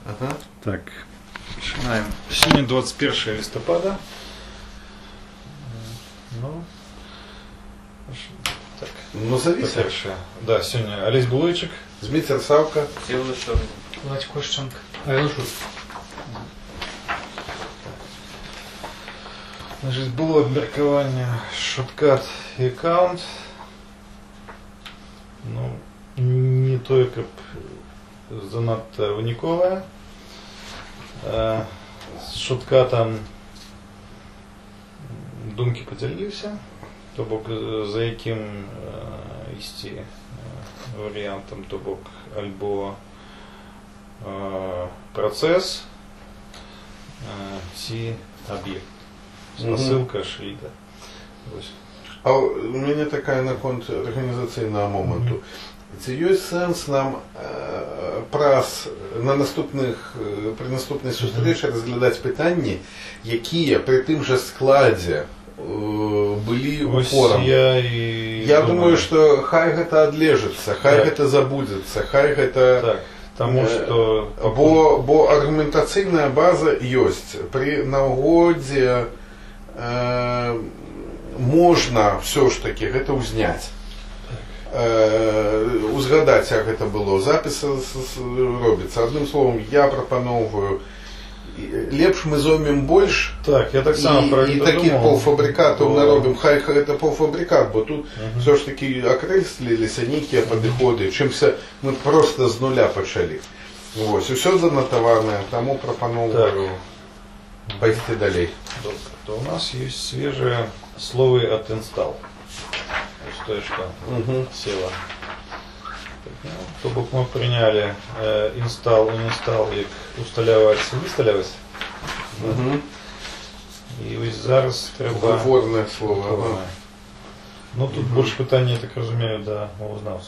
Ага. Так, починаем. Сегодня 21 листопада. Ну, так. Ну, зависит. Да, сегодня Олесь Булойчик, Дмитрий Савка, Владь Кощенко. Значить, було обміркування Shotcut і Account. Ну, не тільки занадто винікове. З Shotcut'ом думки поділилися, тобто за яким йти варіантом, тобто або процес, чи об'єкт. Посилка, шийка. Ось. А у мене така на конт організаційного моменту. Чи є сенс нам при наступній зустрічі розглядати питання, які при тим же складі были упором. Я думаю, что хай это отлежится, хай это забудется, хай это... Так, тому что... Бо аргументаційна база есть. При нагоді можна все ж таки гэта ўзняць. Узгадаць, як гэта было. Запіс робіцца. Адным словом, я прапаноўваю лепш мы зоймем больш, так, я так само і таких полуфабрикатаў наробім, хай гэта полуфабрикат, бо тут все ж таки акрэсліліся нейкія падыходы, чымся мы просто з нуля пачалі. Вось, усё занатаванае, таму прапаноўваю пойти далей. Добро. То у нас есть свежие словы от install. То есть, что село. То бок мы приняли install, uninstall, як усталяваць, высталяваць. И ось зараз треба... Выборное слово. Ну, тут больше питання, я так розумію, до мовознавця.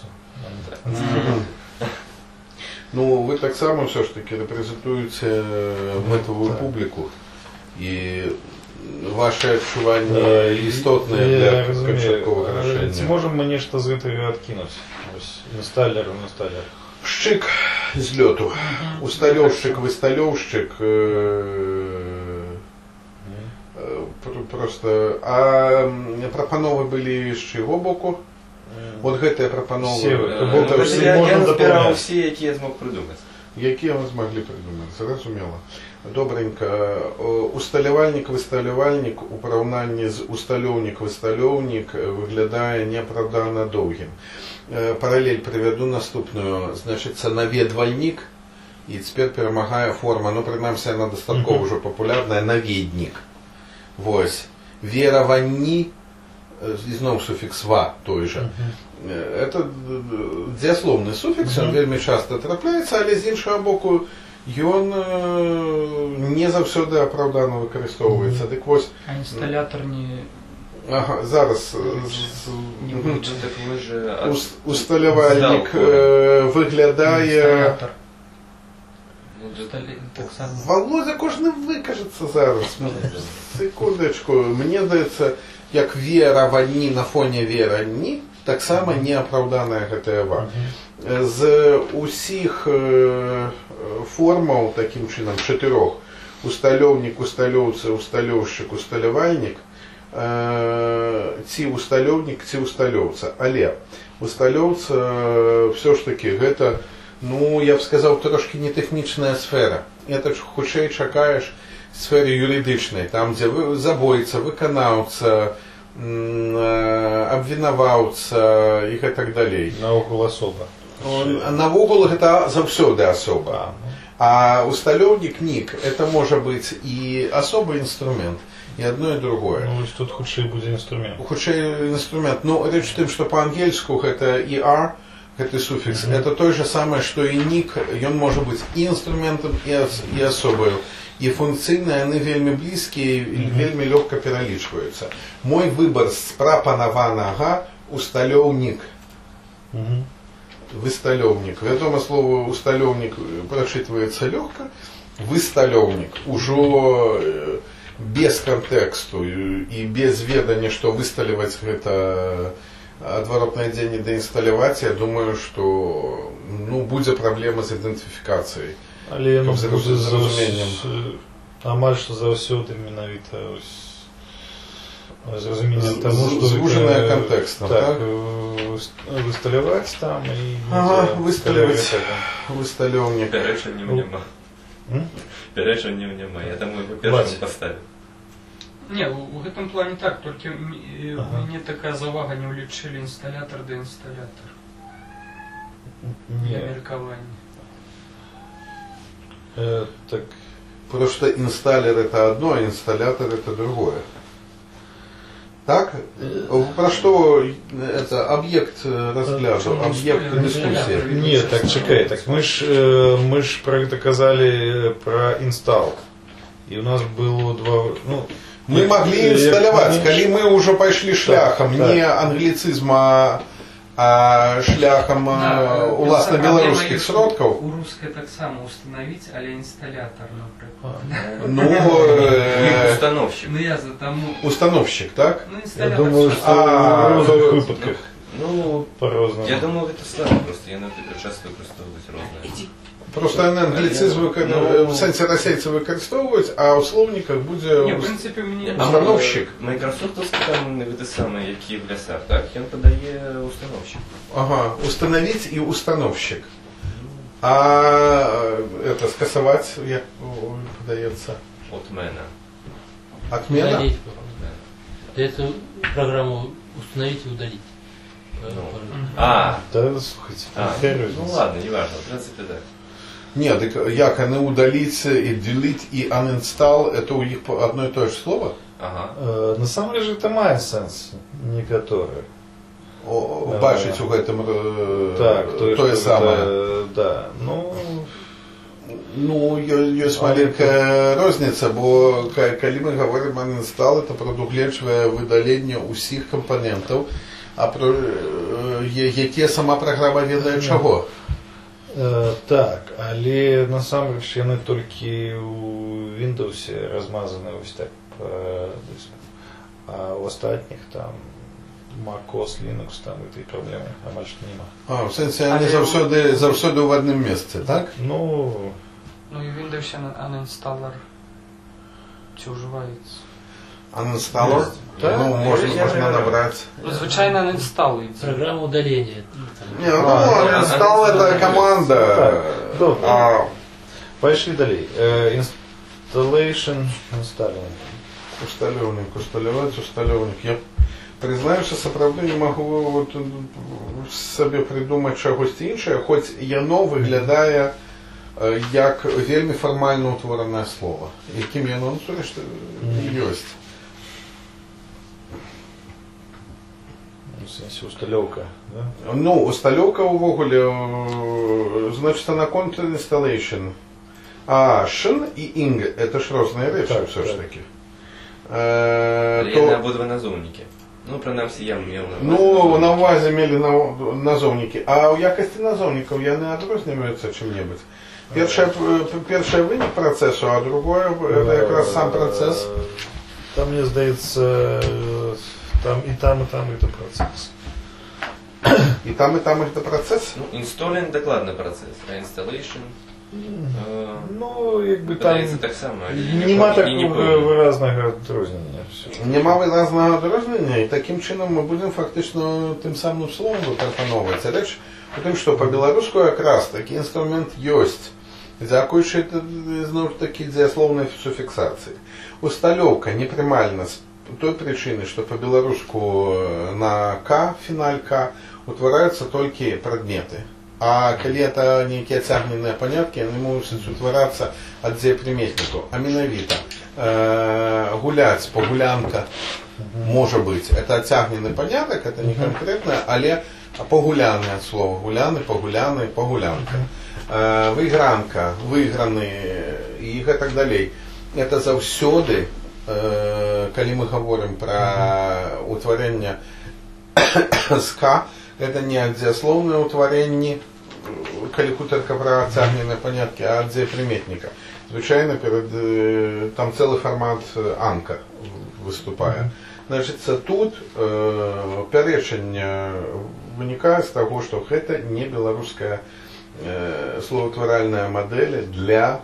Ну, ви так само все ж таки репрезентуєте метову публіку. І ваше відчування істотне для початкового рішення. Чи можемо ми нечто з цього відкинути? Ось інсталер. Щик з льоту. Устальовщик, вистальовщик. Просто... А прапанови були з чого боку? От гэтыя прапановы. Я збирав всі, які я змог придумати. Які ви змогли придумати, зрозуміло. Добренько. Усталювальник, высталювальник у порівнянні з устальовник, высталёвник виглядає неправдано довгим. Паралель приведу наступную. Значить, це наведвальник, і тепер перемагає форма, ну, принаймні, вона достатково вже популярна, наведник. Вось. Верованні, і знову суфікс «ва» той же. Это дієсловний суфікс, він вельми часто трапляється, але з іншого боку, він не завжди оправдано використовується. Так ось... А інсталятор не... Ага, зараз... Так же... Усталювальник виглядає... Володя кожен викажеться зараз. Секундочку. Мені здається, як веровані на фоні веровані, так само неоправдана гэтая «ва». З усіх формаў, таким чином, 4, усталёвник, усталёўца, усталёўшчык, усталювальник, ці усталёвник, ці усталёўца. Але усталёўца все ж таки гэта, ну, я б сказав, трошки не технічна сфера. Это ж хутчэй чакаеш в сфере юридичной, там, где забойца, выканаўца, обвинаваўца і так далей. Наогул особа. Наогул гэта заўсёды асоба. А усталёвник, ник, это может быть и особый инструмент, и одно, и другое. Ну, тут худший будет инструмент. Худший инструмент. Ну, речь в том, что по-ангельски это ER, это суффикс, это то же самое, что и ник, он может быть и инструментом, и особой. И функційні, вони вельми близькі і вельми легко перелічуються. Мой вибір з прапанаванага усталёўник. Высталёўник. Вядома, слово усталёўник прочитывается легко. Высталёўник ужо без контексту и без ведания, что высталіваць гэта адваротнае дзеянне да інсталяваць, я думаю, что, ну, будзе праблема з ідэнтыфікацыяй. Але ну, з розумінням. Амаль що заўсёды менавіта з розумінням тому, що звужене контекстом, так? Высталяваць там і высталёўнік. Пярэчанняў няма. Пярэчанняў няма. Я таму его першым паставіў. Не, у гэтым плане так, толькі у мяне такая завага, не ўлічылі інсталятар да інсталятар. Для меркавання. Так. Потому что инсталлер это одно, а инсталлятор это другое. Так? Про что это объект разгляду, объект дискуссии? Нет, так чекай, так мы ж про это казали про инсталл. И у нас было два, ну, мы могли инсталлировать, коли мы уже пошли шляхом, так, не англицизма, а шляхом уласна белорусских сродков. У русской так само установить, але инсталлятор, например. Ну, установщик. Ну я за тому. Установщик, так? Ну, я инсталлятор. думаю, что в разных выпадках. Ну, по-разному. Я думаю, это слава просто, я часто використовувати розне. Просто англицизм в сенсі російці використовують, а у словниках буде Ні, в принципі, мені... установщик. Майкрософтовський там те саме, як і в лясах, так? Він подає установщик. Ага, установить и установщик. А это скасовать, як подается? От мене. Отмена? Удалить. Эту программу установить и удалить. Да, слушайте. Ну ладно, не важно, в принципе, да. Нет, так як не удалить, и delete, и uninstall, это у них одно и то же слово? Ага. На самом деле это має сенс, некоторые. Бачить у гэтым так, то самое. Да, ну, есть маленькая розница, бо калі мы говорим uninstall, это прадугледжвае выдаленне усіх компонентов, а про які сама програма ведае чаго. Так, але насамрэч яны толькі у Windows размазаны ось так по диску. А у астатніх там macOS, Linux, там этой проблемы амаль што нема. В сенсі они заўсёды в одном месте, так? Ну і в Windows uninstaller ці ўжываецца? Uninstaller? Ну, можно набрать. Ну, звычайно uninstall. Программа удаления. Не, ну, uninstall это команда. Пошли далей. Installation, installing. Усталёвник. Я признаю, что сапраўды не могу себе придумать чагосьці іншае, хоць яно выглядае як вельмі фармальна ўтворанае слово. Якім яно ёсць. В сенсі усталёўка, да? Ну, усталёўка увогуле, значит, на конт installation. А шин и ing это ж розные речі, так, все ж таки. Я обидва назовники. Ну, принаймні, я мав на увазі. Ну, на увазі мали назовники. А у якості назовників я не відрізняються чим-небудь. Перше виник процесу, а другое это якраз сам процесс. Там, мне здається, там это процесс. И там это процесс? Ну, installation докладно процесс, а installation... Ну, якби там так само, нема такого виразного відрознення. Нема виразного відрознення, і таким чином ми будемо фактично тим самим словом випропановувати. Річ у тим, що по-білоруську якраз такий інструмент есть, дякуючи знову ж таки дієсловної суфіксації. Усталёвка непрямальна з той причини, що по-білоруську на К, фіналь К, утворяються тільки предмети. А коли это некие тягненные понятки, они могут утворяться от дзееприметнику. А менавіта гулять, погулянка, может быть, это тягненный поняток, это не конкретное, але погуляне от слова. Гуляны, погуляны, погулянка. Выигранка, выиграны и так далее. Это заўсёды, коли мы говорим про утворение СК, это не дзеясловное утворение, калі гутарка про цягненные понятки, а от дзееприметника. Звычайно, там целый формат анка выступае. Значит, тут пярэчанне вынікае з таго, што гэта не беларуская словаўтваральныя мадэлі для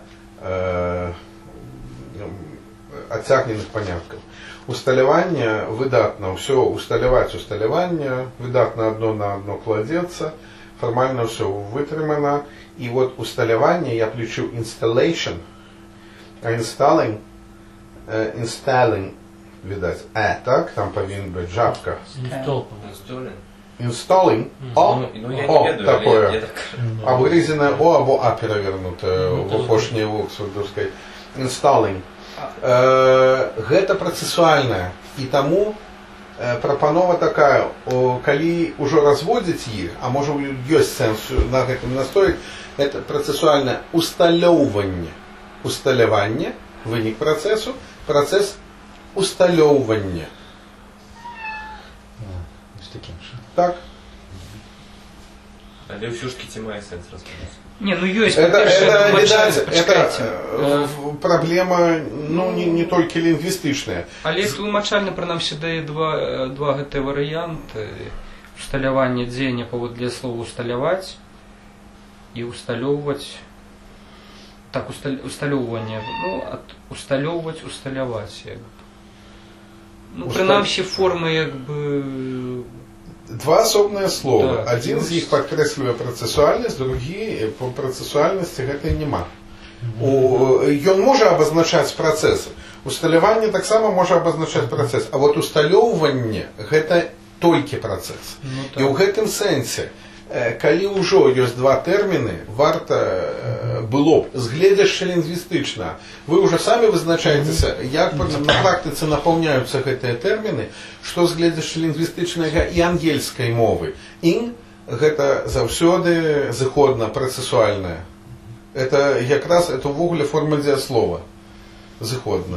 адцягненых паняткаў. Усталяванне выдатна ўсё усталяванне, выдатна адно на адно кладзецца, фармальна ўсё вытрымана. І вот усталяванне я плечу installation, а installing, видать, так, там повинен быть жабка. Installing, такое, обгрызенное О або А перевернутое в опошней в оксфордовской. Installing. Гэта працэсуальнае. І таму прапанова такая, калі ўжо разводзіць іх, а можа ёсць сэнс на гэтым настроіць, это працэсуальнае усталяванне, вынік працэсу, працэс усталёўвання. Так. Але ўсё ж таки мае сэнс распавядаць. Не, ну есть, это проблема, ну, не только лингвистичная. Але тлумачальна, прынамсі, дае два гэты варыянты. Усталяванне дзеяння паводле слова усталяваць і усталёўваць. Так, усталёўванне, ну, ад усталёўваць, усталяваць. Ну, прынамсі, формы, як бы... Два асобныя словы. Так, адзін з іх падкрэслівае працэсуальнасць, другі по працэсуальнасці гэтай няма. Ён можа абазначаць працэсы. Усталяванне таксама можа абазначаць працэс. А вот усталёўванне гэта толькі працэс. Ну, так. І ў гэтым сэнсе, калі ўжо ёсць два тэрміны, варта было б, згледзяшча лінгвістычна, вы ўжо самі вызначаецеся, як на практыцы напаўняюцца гэтыя тэрміны, што згледзяшча лінгвістычнага і ангельскай мовы. Ін гэта заўсёды зыходна працэсуальнае. Это якраз это ўвогуле форма дзеяслова. Зыходна.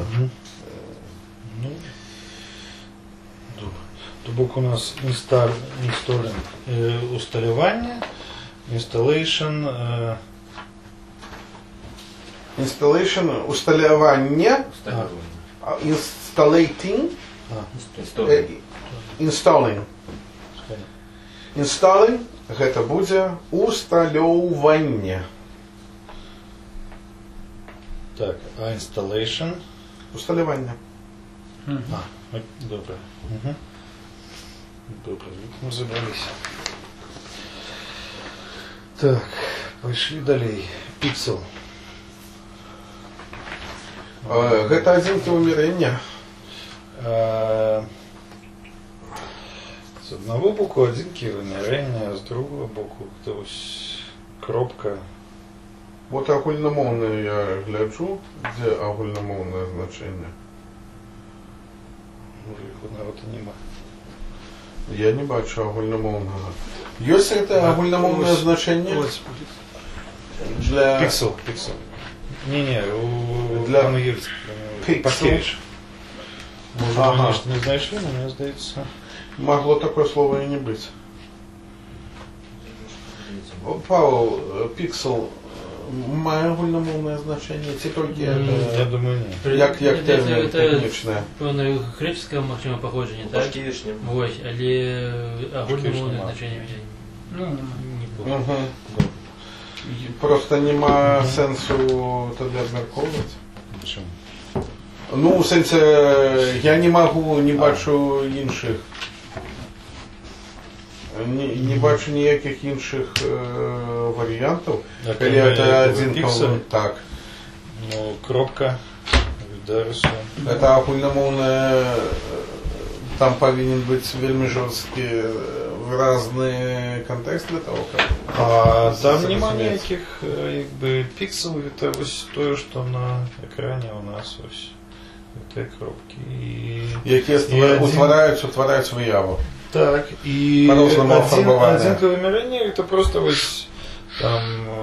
То бок у нас усталяванне, installation, усталяванне, installating, installing. Installing гэта будзе усталёўванне. Так, а installation? Усталяванне. Добре. Добре, мы забрались. Так, пошли далей. Пиксел. Гэта адзінкі вымярэння. З одного боку адзінкі вымярэння, а з другого боку это ось кропка. Вот агульнамоўнае я гляджу, дзе агульнамоўнае значэнне. Може, іх одного-то нема. Я не бачу агульнамоўнага. Ёсць гэта агульнамоўнае значэнне? Для... Пиксел. Не, для ангельского. Паскевич. Может, конечно, не знаешь, но мне здається. Могло такое слово и не быть. Павел, пиксел має агульномовне значення, ці тільки я думаю, ні. Як термін технічне? Певно, греческое, можливо, походження, так? Пашкевичне. Ось, але агульномовне значення не було. Просто нема сенсу тоді обмірковувати. Чому? Ну, в сенсі, я не можу, не бачу інших. Не бачу ніяких інших варіантів. Коли це один піксель? Так. Ну, кропка. Это агульномовне, там повинен быть вельми жорсткий разный контекст для того, как... А там нема ніяких, якби, пікселів, це ось те, що на екрані у нас ось. Це кропки. Які утворяють вияву. Так, и одинка вымирания это просто вот там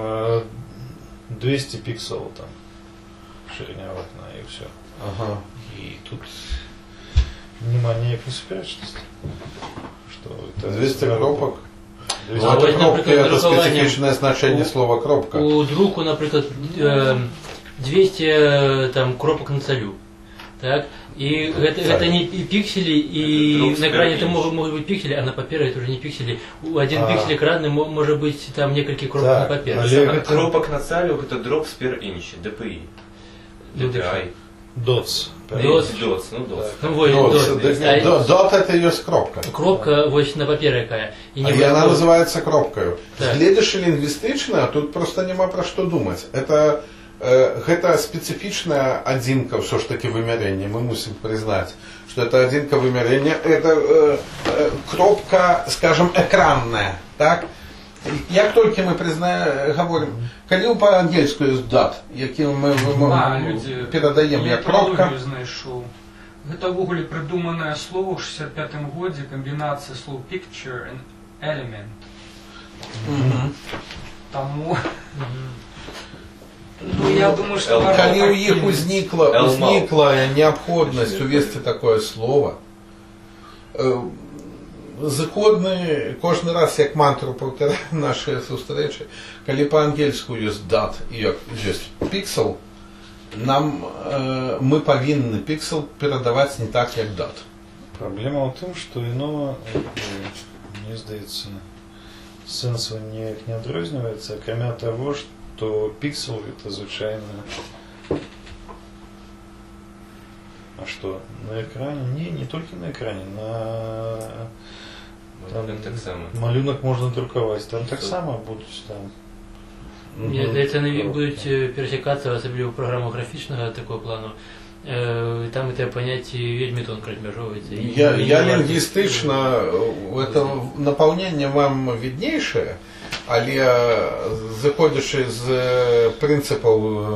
200 пикселов там ширина окна и все. Ага. И тут нема никакой спрячности. Что это 200 кропок? А вот, кропки это специфичное значение слова кропка. У друку, например, 200 там, кропок на царю. Так? И это не пиксели, и на экране это могут быть пиксели, а на папире это уже не пиксели. Один пиксель экранный может быть там несколько кропок на папире. Кропок на царю это drops per inch, DPI. DPI. Dots. Dots. Dot это ее кропка. Кропка ось на папері якая. І вона називається кропкою. Гледзячы лінгвістычна, тут просто нема пра што думаць. Гэта спецыфічная адзінка ўсё ж таки вымярэння. Мы мусім прызнаць, што это адзінка вымярэння. Это кропка, скажем, экранная. Так? Як толькі мы говорим, калі па-ангельску ёсць дат, якім мы перадаем як кропка. Гэта ўвогуле прыдуманае слово ў 65-м годзе, камбінацыя слоў picture and element. Таму я думаю, што калі ў іх узнікла неабходнасць увесці такое слово, зыходны кожны раз як мантру паўтараем нашыя сустрэчы, калі па-ангельску ёсць дат і ёсць піксел, мы павінны піксел перадаваць не так як дат. Праблема ў тым, што іно, мне здаецца, сэнсу ніяк не адрозніваецца, акрамя таго, што піксел это звычайна. А что, на экране? Не только на экране, малюнок можно друковать, там так само будут там. Здається, вони будуть пересікатися, особливо в програму графічного такого плану. Там это понятие вельми тонко размежовывается. Я лингвистично, это наполнение вам виднейшее, але заходячи з принципів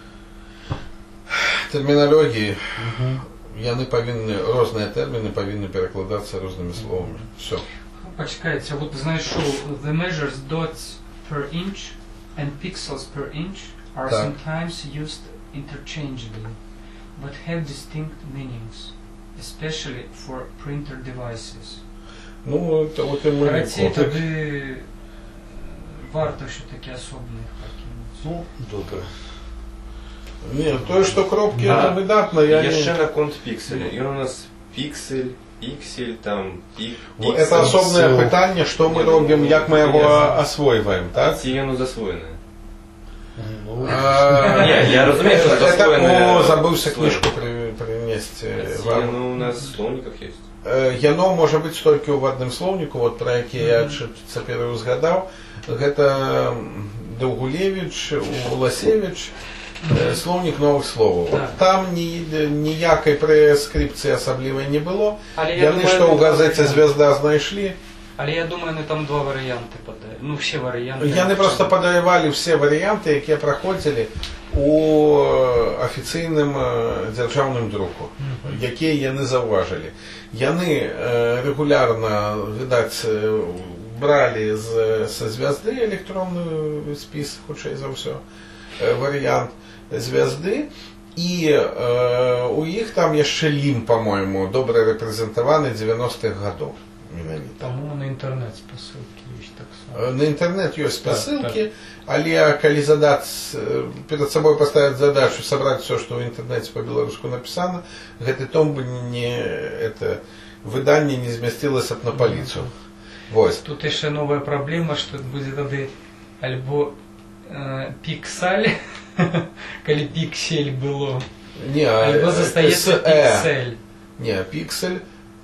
термінології, яны повинні, різні терміни повинні перекладатися різними словами. Все. Почекайте, вот знайшов, the measures dots per inch and pixels per inch are sometimes used interchangeably, but have distinct meanings, especially for printer devices. Ну, это вот и мы. Тоді варто все-таки особливо покинути. Ну, добре. Ні, то, що кропки, это видатно, я не... Ще на конт пікселя. І у нас піксель, іксель, там, піксель. Это особное питання, що ми робимо, як ми його освоюємо, так? Ці воно засвоєне. Ні, я розумію, що засвоєне. Забывся книжку принести вам. Яно у нас в словниках є. Яно може бути тільки в одному словнику, от про який я цяпер згадав. Гэта Довгулевич, Уласевич, словник новых слов. Там ніякої прескрипції особливої не було. Яны, що у газеті «Звезда» знайшли. Але я думаю, вони там два варіанти подають. Ну, всі варіанти. Яны просто подавали всі варіанти, які проходили у офіційним державним друку, які яны зауважили. Яны регулярно, видать, брали со «Звезды» электронный список, худший за все, вариант «Звезды», и у них там еще лим, по-моему, добре репрезентованы 90-х годов. По-моему, на интернет спасылки есть так само. На интернет есть спасылки, але коли перед собой поставить задачу собрать все, что в интернете по-белорусски написано, гэты том бы выдание не змясцілася б на полицию. Вот. Тут еще новая проблема, что будет тады альбо пиксаль, коли пиксель было, альбо застаецца пиксель. Не, пиксель,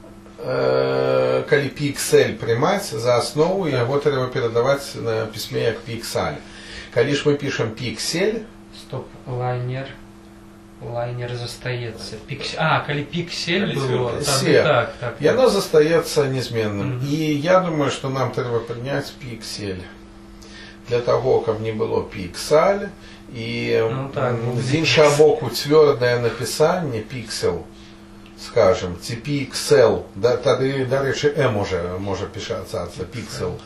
коли пиксель приймаць за основу, его трэба перадаваць на письме як пиксаль. Коли ж мы пишем пиксель... Стоп, лайнер застаецца. Коли пиксель было, так. И оно застаецца незменным. И я думаю, что нам трэба прыняць пиксель. Для того, каб не было пиксаль. И з іншага боку цвёрдае напісанне пиксел, скажем, ці пиксел, тады, дарэчы, можа пішацца пиксел.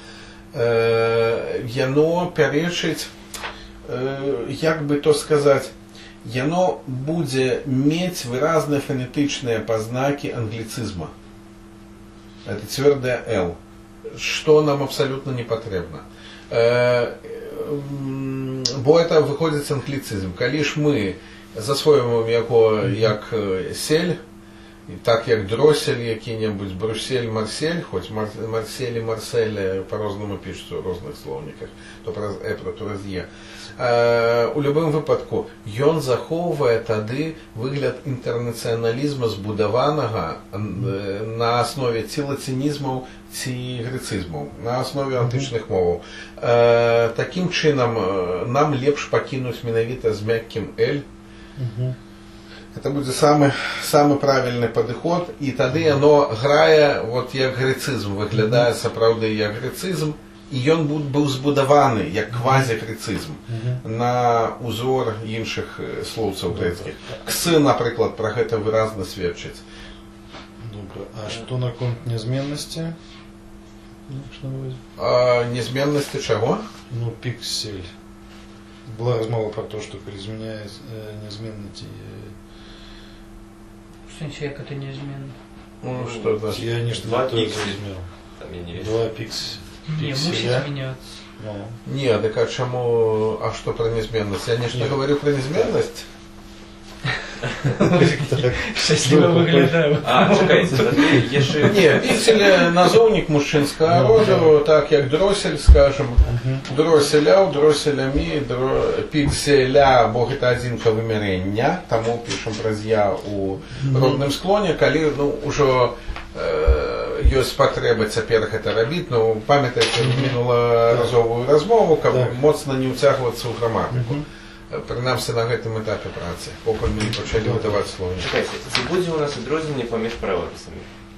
Яно пярэчыць, як бы то сказаць, яно будзе мець выразныя фонетычныя пазнакі англіцызма. Это цвёрдае «л», што нам абсалютна не патрэбна. Бо это выходзіць англіцызм. Калі ж мы засвоюємо його як сель, так як дросель який-небудь, брусель, марсель, хоч марсель і марсель по-розному пишуться у різних словниках, то праз «е», то праз «є». У будь-якому випадку, ён захоўвае тады выгляд інтэрнацыяналізму збудаванага на аснове ці лацінізмаў, ці грэцызмаў, на аснове антычных моваў. Такім чынам, нам лепш пакінуць менавіта з мяккім «эль». Это будет самый правильный подход, и тады оно грае вот як грэцызм, выглядае сапраўды як грэцызм, і ён быў збудаваны як квазігрэцызм на узор іншых слоўцаў грэцкіх. Ксы, напрыклад, про гэта выразна сведчыць. Добра. А што наконт нязменнасці? Нязменнасці чаго? Ну, піксель. Была размова про то, что изменяя нязменнасці. В сенсі, як це неизменно? Ну, что значит? Я нечто Два такое пикселя. изменил. Там я не вижу. Два пикселя. Не, мусить меняться. Ну. Не, так а чему, а что про неизменность? Я нечто говорю про неизменность. Щасливо выглядаю. А, чекайте, є ще... Не, пиксель назовник мужчинского роду, так як дроссель, скажем, дросселяў, дросселямі, пикселя, бо гэта адзінка вымярэння, таму пішам праз я у родным склоне, калі ўжо ёсць патрэба цяпер гэта рабіць, ну, памятаеце мінулагазовую размову, каб моцна не ўцягвацца ў граматыку. Принаймні на гэтым етапі праці, поки ми почали видавати словники. Чекайте, це буде у нас відрознення поміж правописами?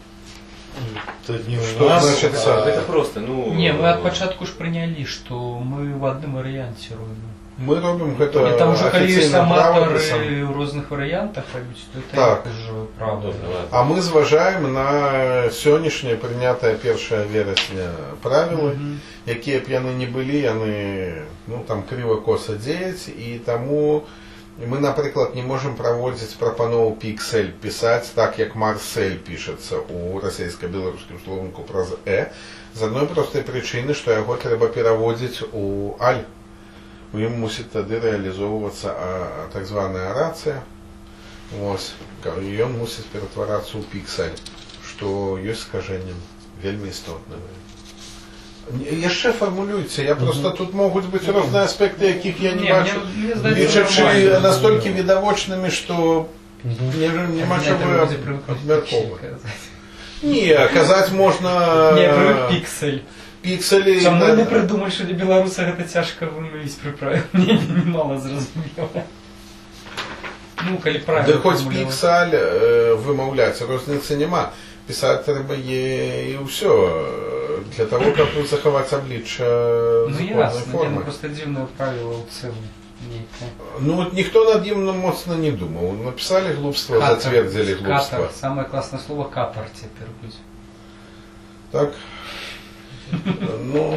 Что значит это просто, ну... Не, мы от початку ж прийняли, що ми в одному варіанті робимо. Ми робимо гэта там уже коли есть офіційним аматори правописом. в різних варіантах робити, то це Так. уже правда. А ми зважаємо на сьогоднішнє прийнятое 1 вересня правила, які б яны не були, яны, ну, там криво-косо дзеяць, і тому мы, наприклад, не можем проводить прапанову пиксель писать так, як Марсель пишется у расійсько-білоруському словнику праз «э», з одной простой причини, що його треба переводити у «аль». У ім мусить тоді реалізовуватися так звана орація, ось, і він мусить перетворатися у піксель, що є скаженням вельми істотним. Яшчэ формулюється, я просто тут можуть бути різні аспекти, яких я не бачу, лічачи настільки відавочними, що нема чого обмірковувати. Ні, казати можна... Не, привик піксель. Пікселі... Чому не придумали, що для білоруса це тяжко вимовити приправити? Мені мало зрозуміло. Ну, коли правильно. Да хоч піксель вимовляється, різниці нема. Писати треба є і все. Для того, как заховать обличчя законної форми. Ну, просто дивне правило у цілому. Ну, вот никто над ним моцно не думал. Написали глупство, затвердили глупство. Катар. Самое классное слово катар теперь будет. Так? Ну,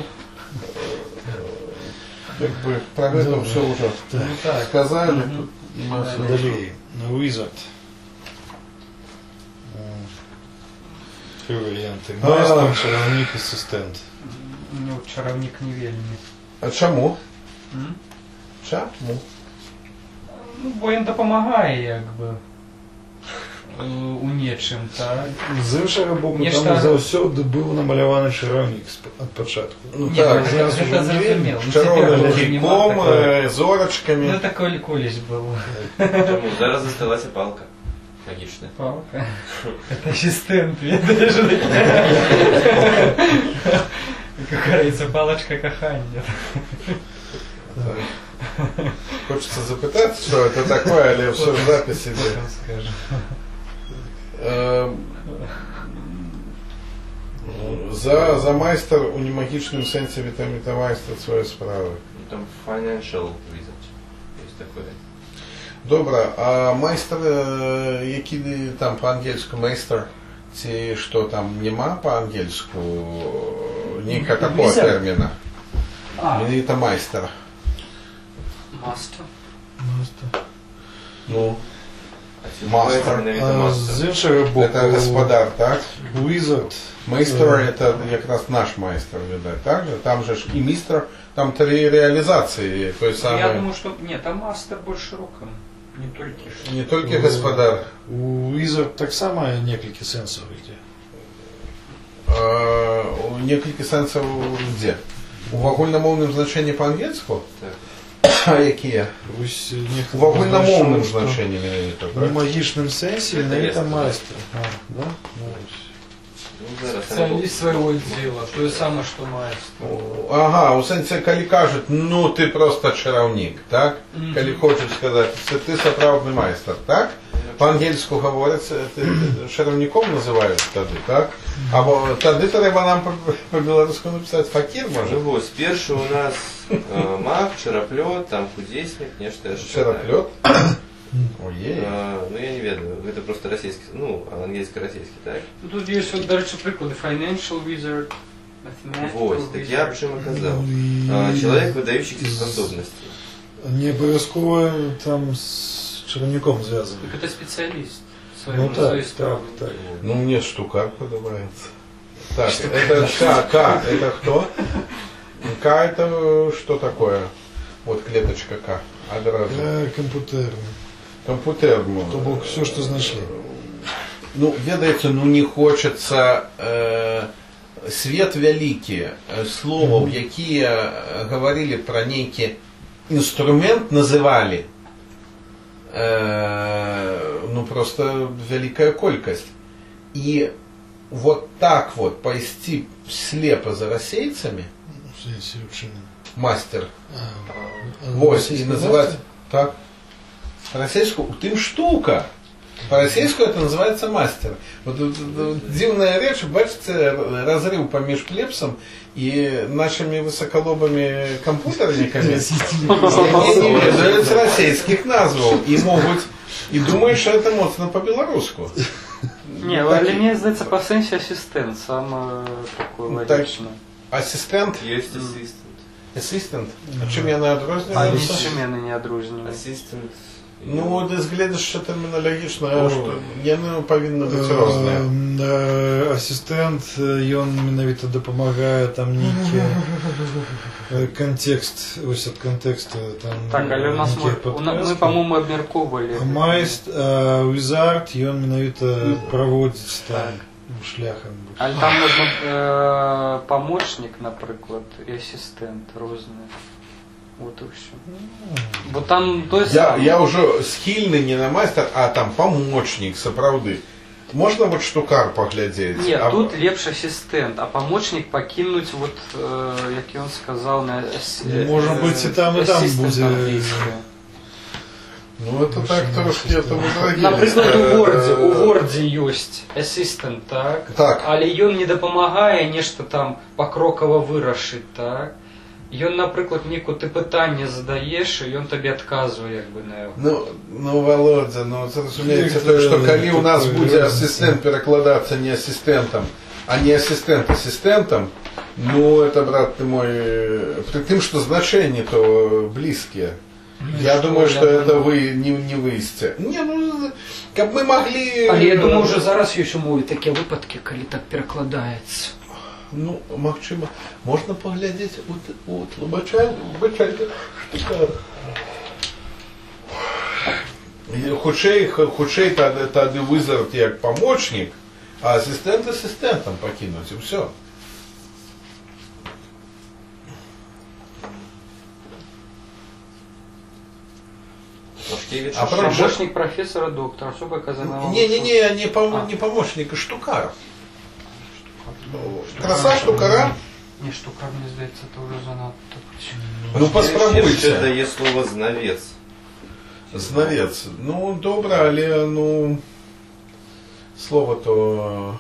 как бы про это все уже сказали. Далее. Wizard. Три варіанти. Майстер, чарівник, асистент. Ну, чарівник не вельми. А чому? Чому? Ну, бо він допомагає, якби, у нечым, так? З іншого боку, там завсёды був намальований чарівник від початку. Ну, так, це зрозуміло. Чарівним кійком, зорочками. Ну, таке колись було. Чому? Зараз засталася палка. Логично. Палка. Это ассистент, видишь? Как говорится, палочка кахання. Хочется запитати, что это такое, или все в записи. За майстер у немагічному сенсі вітамайстер своєї справи. Там financial wizard. Есть такое. Добре, а майстер, який там по-ангельську майстер, ці що там нема по-ангельську ніяка такого терміна? Мені це майстер. Мастер. Ну, мастер. З іншого боку, це господар, так? Wizard. Майстер це якраз наш майстер, видать, так же? Там же ж і містер, там три реалізації той самий. Я думаю, что нет, там мастер больше широком. Не толькі гаспадар. У Wizard так само некалькі сэнсаў ідзе. Некалькі сэнсаў дзе? У агульнамоўным значэнні па-ангельску? А якія? У агульнамоўным значэнні менавіта. У магічным сэнсе менавіта майстар. Да? Специалист своего дела, то же самое, что майстер. Ага, у сэнсе, калі кажуць, ну ты просто чараўнік, так? Калі хочуць сказаць, ты сапраўдны майстар, так? По-ангельску говорят, чараўніком называюць тады, так? Або тады трэба нам по-беларуску написать факір, можа? Вось, першы у нас маг, чараплёт, там кудеснік, нешта яшчэ. Чараплёт? Ой. Ну я не ведаю, гэта просто расійскі, ну, ангельска-расійскі, так? Ну тут есть, вот, дарэчы, прыклады, financial wizard, mathematical Вось, так я б чым аказаў. Чалавек выдаючыся спасобнасці. Не абавязкова там з чараўніком звязаны. Так это специалист. Ну так. Ну мне штукар подобается. Так, это К, это кто? К это что такое? Вот клеточка К. Одразу. Компьютерный. Компьютерный. То бок все, что знайшли. Ну, ведаеце, ну не хочется свет вялікі словаў, якія говорили про нейкі инструмент, называли ну просто великая колькость. И вот так вот пойти слепо за расейцами, мастер, вот, и называть так, по-расейску, тым штука. По-расейску это называется мастер. Вот дивная речь, бачите, разрыв помеж плебсом и нашими высоколобыми компьютерниками. Не ведают расейских назваў и могут, и думают, что это моцно по-белоруску. Не, але мне здається по сенсі асистент, саме такой логічно. Ассистент? Есть ассистент. Ассистент? А чим я не адрознююся? Чим я не адрознююся? Ассистент. Ну, ты взглядишь, что терминологично, что яны павінны быць розныя. Ассистент, ён менавіта дапамагае там нейкі контекст, ось ад контексту там. Так, але у нас мы, по-моему, абмяркоўвалі. Wizard, ён менавіта праводзіць там шляхам. Але там можна помощник, напрыклад, і ассистент розныя. Вот и все. Бо там то есть я уже схильный не на мастер, а там помощник, сапраўды. Можно вот штукар поглядеть? Нет, тут лепш ассистент, а помощник покинуть вот, як он сказал, на может быть и там будет. Ну это так трошки это напрыклад, у Word есть assistant, так? Але ён не дапамагае нешта там покрокова вырашыць, так? Ён, напрыклад, некую ты пытанне задаеш, і ён табе адказвае як бы на яго. Ну, Володя, ну разумеется, то, что калі у нас будзе ассистент перакладацца не ассистентом, а не ассистент ассистентом, ну это, брат ты мой, при тым, что значения то близкие. Я думаю, что это вы не выйсце. Не, ну, каб мы могли... Але я думаю, уже зараз ёсць умовы такія выпадкі, калі так перакладаецца. Ну, магчыма, можна паглядзець у тлумачальні, хутчэй тады Wizard як помощник, а ассистент ассистентом пакінуць, і все. А помощник профессора, доктора, особо оказанного... Не помощник, а штукар. Краса штукара? Не, штукар, мне здається, это уже занадто. Ну, поспробуйте. Это есть слово знавец. Знавец. Ну, добре, але, ну, слово то...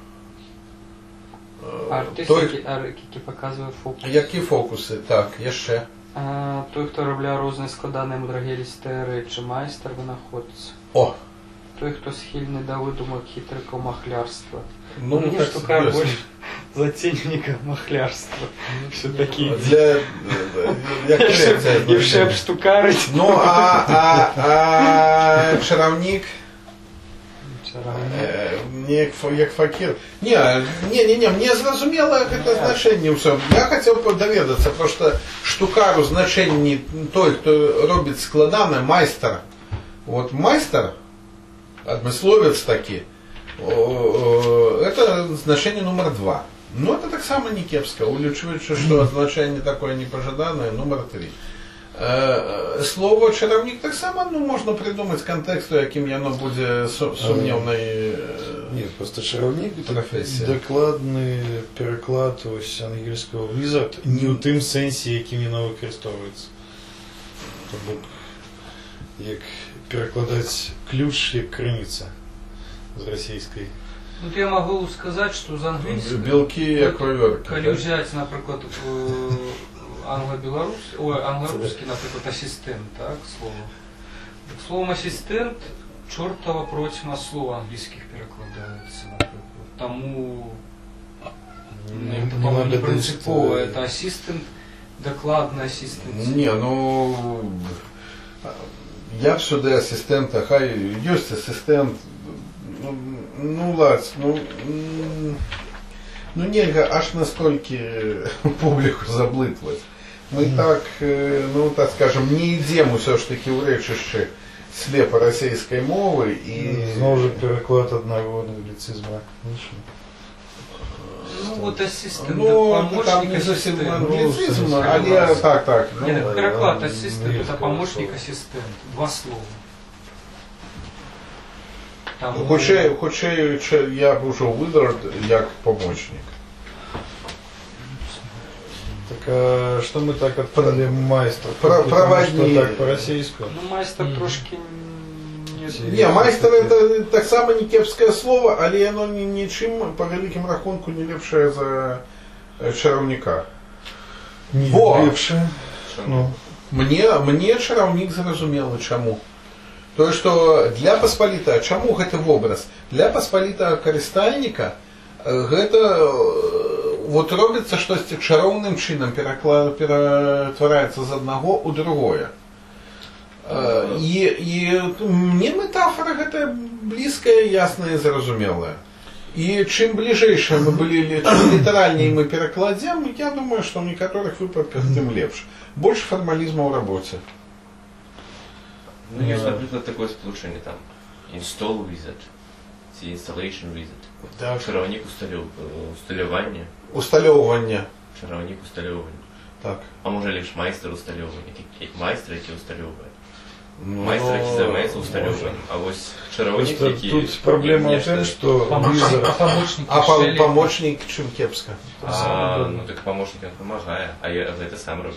Артистики показывают фокусы. Які фокуси? Так, яшчэ. Той, хто робляє різні складані мудрагелісті речі, майстер винаходиться. О! Той, хто схильний до видумок хитрого махлярства. Ну, мне штукар больше затейника махлярства. Все-таки і вже обштукарить. Ну, а чаровник? Як факір. Не, мне зразумела гэта значэнне ўсё. Я хотел даведацца, просто штукару значэнне той, хто робіць складана, майстар. Вот майстер, адмысловец таки, это значение номер 2. Но это так само не кепска, улічваючи, що значення такое непожидане, номер 3. Слово чаровник так само можна придумати контексту, яким яно буде сумнівною. Ні, просто чаровник докладний переклад ось ангельського wizard не у тим сенсі, яким воно використовується. Тобто, як перекладати ключ як криниця з російської. Ну, я могу сказать, что за английский... Белки и проверки. Коли взять, например, англо-русский, например, ассистент, так, слово. Словом ассистент, чертова противно слово английских перекладается, например. Тому это, по-моему, не принципово, это ассистент, докладный ассистент. Не, ну я всюди ассистента, хай есть ассистент. Ну ладно, ну нельзя аж настолько публику заблитвать. Мы так, ну так скажем, не йдемо все ж таки у речище слепо російської мови і... Знову ж переклад одного англицизма. Ну вот ассистент, ну, там не совсем англицизм, але так. Нет, переклад ассистент, это помощник ассистент, 2 слова. Хоча я б уже вибрав як помощник. Так а что мы так отправили майстра? Проводник. Так по-російську? Ну майстер трошки... Не, майстер это так само не кепское слово, але оно нічим по великим рахунку не лепше за чаровника. Не лепше. Ну. Мне чаровник зразумело чаму. То, что для паспалітага, чаму гэты вобраз? Для паспалітага карыстальніка гэта вот робіцца штосьці чароўным чынам ператвараецца з аднаго ў другое. І мне метафора гэта блізкая, ясная, зразумелая. І чым бліжэйшыя мы былі, чым літаральней мы перакладзем, я думаю, што ў некаторых выпадках тым лепш. Больш фармалізму ў рабоце. Ну, есть, например, такое сполучение там. Install wizard. Installation wizard. Да. Чаровник усталювання. Усталювання. Чаровник усталювання. Так. А може лише майстер усталювання. Майстер, який усталюває. Майстер, який займається усталюванням. А ось чаровник, який... Тут проблема в том, что... Помощник чим кепска. Ну, так помощник он помогает. А это сам робить.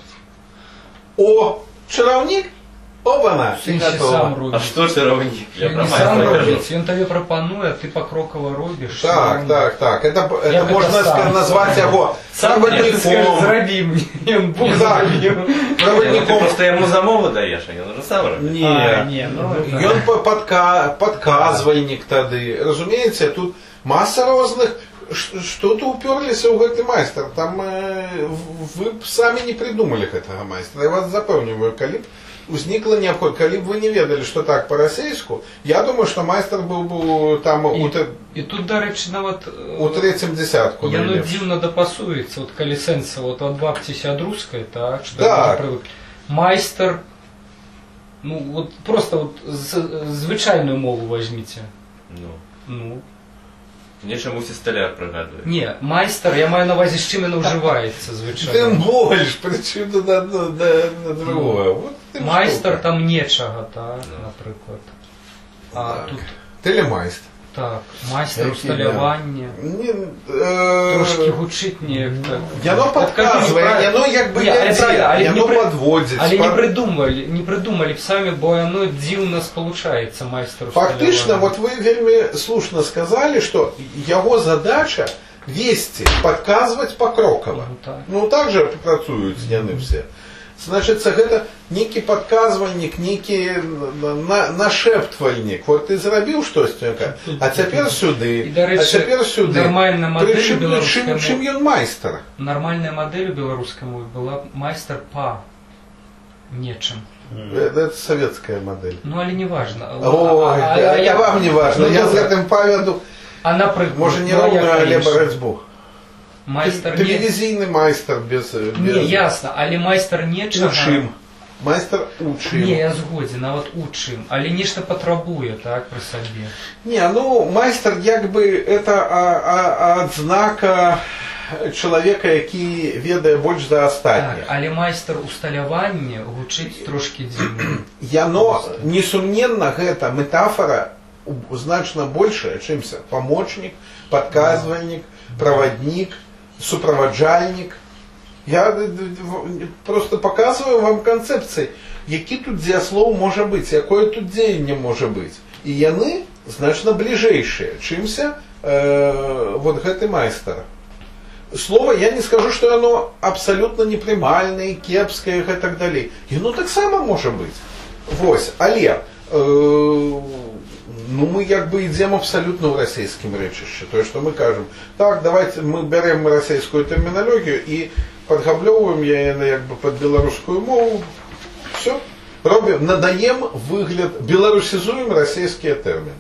О, чаровник? Оба-на! А что чаровник? Я про сам робить, он тебе пропонує, а ти покроково робиш. Так. Это можно назвать его проводником. Зроби мне, он Бог зробив. Проводником. Ты просто ему замову даешь, а он уже сам робить. Ні, ён подказвальнік тады. Разумееце, тут масса розных, что-то уперліся ў гэты майстер. Там вы б самі не придумали гэтага майстра. Я вас запэўніваю, калі б узнікла необходимость, калі б вы не ведали, что так по-расейску, я думаю, что майстер был бы там і тут, до речі, нават у третьем десятку. Яно дзіўна дапасуецца, вот калі сэнса вот адвабцеся ад рускай, так, что так. Майстер, ну вот просто вот звычайную мову возьмите. Ну. Мне чомусь і столяр пригадує. Ні, майстер, я маю на увазі, з чим він вживається, звичайно. Тим больш, причому до другого. Майстер там нечага, так, наприклад. А тут... Телемайстер. Так, майстер усталювання. Трошки гучить не... Яно подказывает, яно як бы яно подводит. Але не придумали б самі, бо яно дзіўна сполучається, майстер усталювання. Фактично, вот вы вельми слушно сказали, что его задача вести, подказывать покроково. Ну так же працуют яны все. Значит, это некий подказывальник, некий нашептвальник. Вот ты зрабіў штосьці, а цяпер сюды, а цяпер сюды. Нормальная модель белорусская. Чым ён майстер? Нормальная модель у белорусской мовы была майстер по нечым. Это советская модель. Ну, але не важно. Ой, вам не важно. Я з гэтым павяду. А напрыклад, може не роўную, але барацьбу. Майстер телевизійный майстер без... Не, ясно, але майстер нечага... Чым? Майстер учим. Не, я згоден, а от учим. Але нешта патрабуе, так, при сабе. Не, ну, майстер, якби, это адзнака чалавека, які ведае больш за астатніх. Так, але майстар усталявання гучыць трошкі дзіўна. Яно, несумненна, гэта метафора значна большая, чымся памочнік, падказвальнік, праваднік, суправаджальнік. Я просто показываю вам канцэпцыі, які тут дзеяслоў можа быць, якое тут дзеянне можа быць. І яны значна бліжэйшыя, чымся вот гэты майстар. Слово, я не скажу, что оно абсолютно непрымальнае, кепскае и так далее. Яно таксама можа быць. Вось, але ну мы як бы ідзем абсолютно ў расійскім рэчышчы. То, что мы кажем, так, давайте мы берем расійскую тэрміналогію і подгаблёвываем яе як бы под беларускую мову. Все. Робим, надаем выгляд, беларусізуем расійскія тэрміны.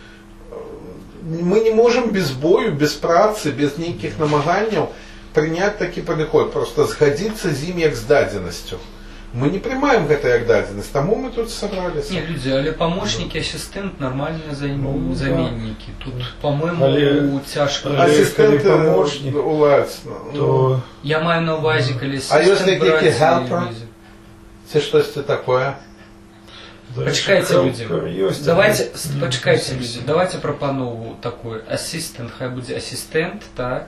Мы не можем без бою, без працы, без нейкіх намаганняў прыняць такі падыход, просто згадзіцца з ім як з дадзенасцю. Мы не прымаем гэта як дадзенасць, таму мы тут сабраліся. Не, людзі, але памочнікі, асістэнт нармальныя заменнікі. Тут, по-моему, цяжка. Асістэнт памочнік уласна. То... Я маю на увазе, калі асістэнт. А ёсць нейкі helper? Ці штосьці такое? Почекайте, люди. Давайте, почекайте, люди. Давайте пропанову такой ассистент, хай буде ассистент, так.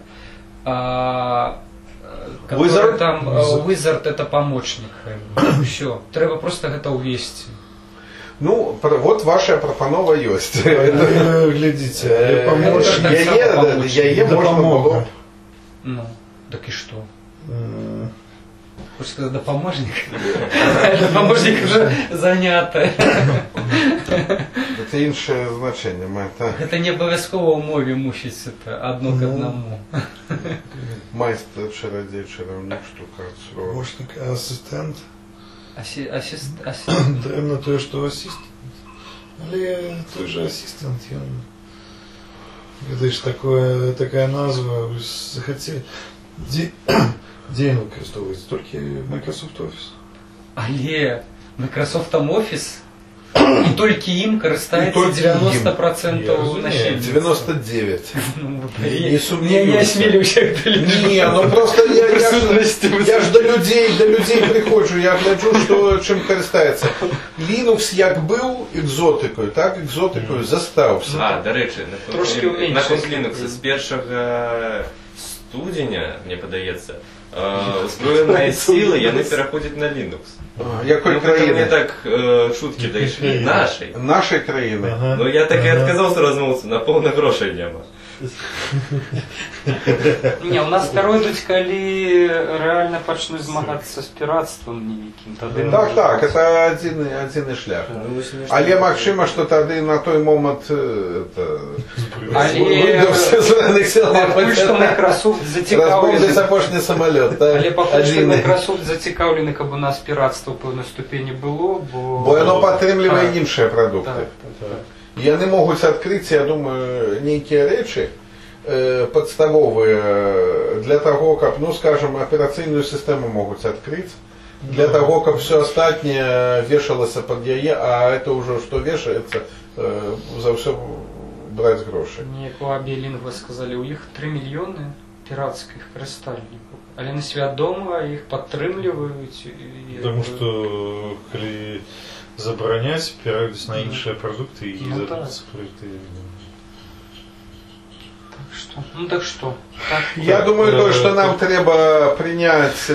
Wizard там, wizard это помощник. Все. Треба просто гэта увести. Ну, вот ваша пропанова ёсць. Глядите, помощник. Яе можна было. Ну, так и что? Хочешь сказать, да помощник? Это помощник уже занято. Это іншае значение. Это не обов'язково в мове мусить это одно к одному. Майстер, чародей, чаровник, штукар, помощник, ассистент. Ассистент. Древно то, что ассистент. Але той же ассистент. Это ж такая назва. Захотели. Где он використовується? Тільки Microsoft Office. Але Microsoft Office і тільки їм користається 90% населення. 99. Я не осмелюсь як до людей. Ні, ну просто я ж до людей приходжу, я гляджу, що чим користається. Linux як був екзотикою, так екзотикою застався. До речі, на Linux з першого студеня, мне подається, устроєнні сили, яны переходять на Linux. Якої країни? Мне так шутки дійшли. Нашої країни. Ну я так і відказався розмовитися, на повне грошей нема. Не, у нас перейдуть, коли реально почнуть змагатися з піратством неким. Так, это один шлях. Але магчыма, что тады на той момент пакуль што Microsoft зацікаўлены запошні самолет. Але пакуль што Microsoft зацікаўлены, каб у нас піратства ў пэўнай ступені было, бо яно падтрымлівае іншыя прадукты. Яны могуць адкрыць, я думаю, нейкія рэчы подставовые для того, как, ну, скажем, операцыйную сістэму могуць адкрыць, для того, как все остатнее вешалася под яе, а это уже что вешается, за все брать гроши. Мне по Bilingual сказали, у іх 3 мільёны піратскіх карыстальнікаў, але на свядома іх падтрымліваюць. Потому что калі забараняць, перайдуць на іншыя прадукты і продукты. Так что? Я думаю, что нам треба принять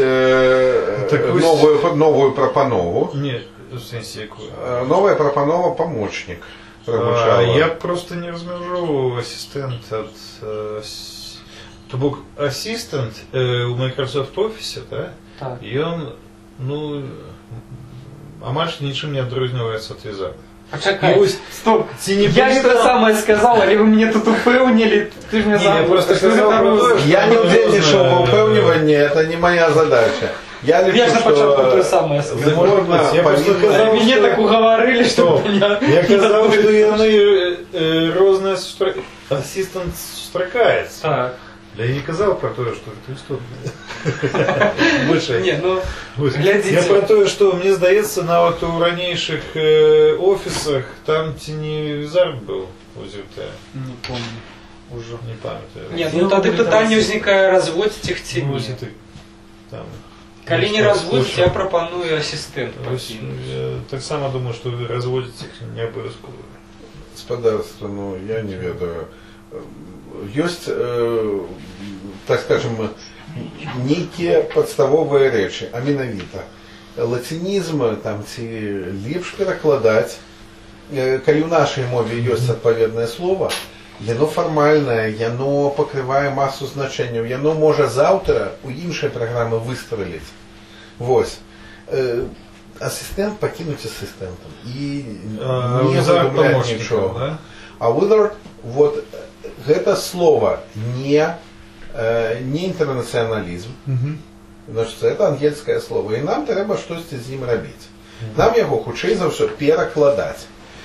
новую пропанову. Нет, в сенсі якую? Новая пропанова помощник. Я просто не размежовываю ассистент от... То бок ассистент у Microsoft Office, да? Так. И он, ну, амаль ничем не адрозніваецца от визарда. Почекай, стоп, я что самое сказал, или вы меня тут упевнили, ты же мне забыл. Я не удельничал в упевнивании, это не моя задача. Я лишу, что... почему то самое сказал. Мне так уговорили, что меня... Я сказал, что яны розные ассистент сустракаецца. Так. Я не казал про то, что это істотне. Больше. Не, ну, глядите. Я про то, что мне здається, навіть у ранейших офисах там теневизар был УЗТ. Не помню. Уже не памятаю. Нет, ну тогда питание возникает разводить цих теней. Ну, ты там. Коли не разводить, я пропоную ассистент. Я так само думаю, что разводить их не обов'язково. Господарство, ну, я не ведаю. Есть, так скажем, некие подставовые речи, а менавіта. Латинизм, там, ці лепш перакладаць. Калі ў нашай мове ёсць адпаведнае слово, яно фармальнае, яно пакрывае масу значэнняў, яно можа заўтра у іншай праграмы выстреліць. Вось. Ассистент пакінуць ассистентам. І не выдумляць нічога. Да? А wizard, вот, гэта слово не интернационализм. Значит, это ангельское слово. І нам трэба штосьці з ім рабіць. Нам яго хутчэй за ўсё перакладаць.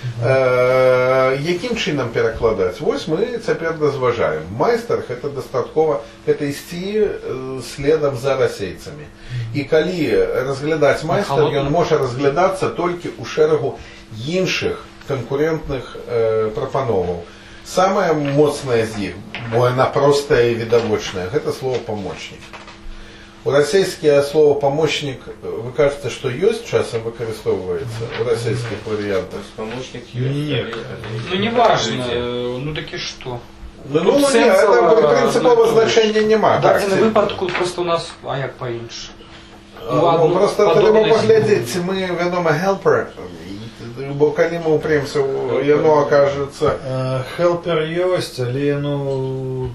Якім чынам перакладаць? Вось мы цяпер разважаем. Майстар гэта дастаткова, гэта ісці следам за расейцамі. І калі разглядаць майстар, ён можа разглядацца толькі ў шэрагу іншых конкурентных прапановаў. Самое моцнае з іх, бо яна простая і відавочная, гэта слово «помощник». У расійское слово «помощник», вы кажется, что есть, часом выкарыстоўваецца у расійских вариантах? Помощник есть. Ну не важно, ну таки что? Ну нет, это принципового значения нема. В дадзеным выпадку просто у нас, а як по-інше? Просто трэба паглядзець, мы, вядома, helper, бо калі мы упремся, яно окажется... Helper ёсць, але яно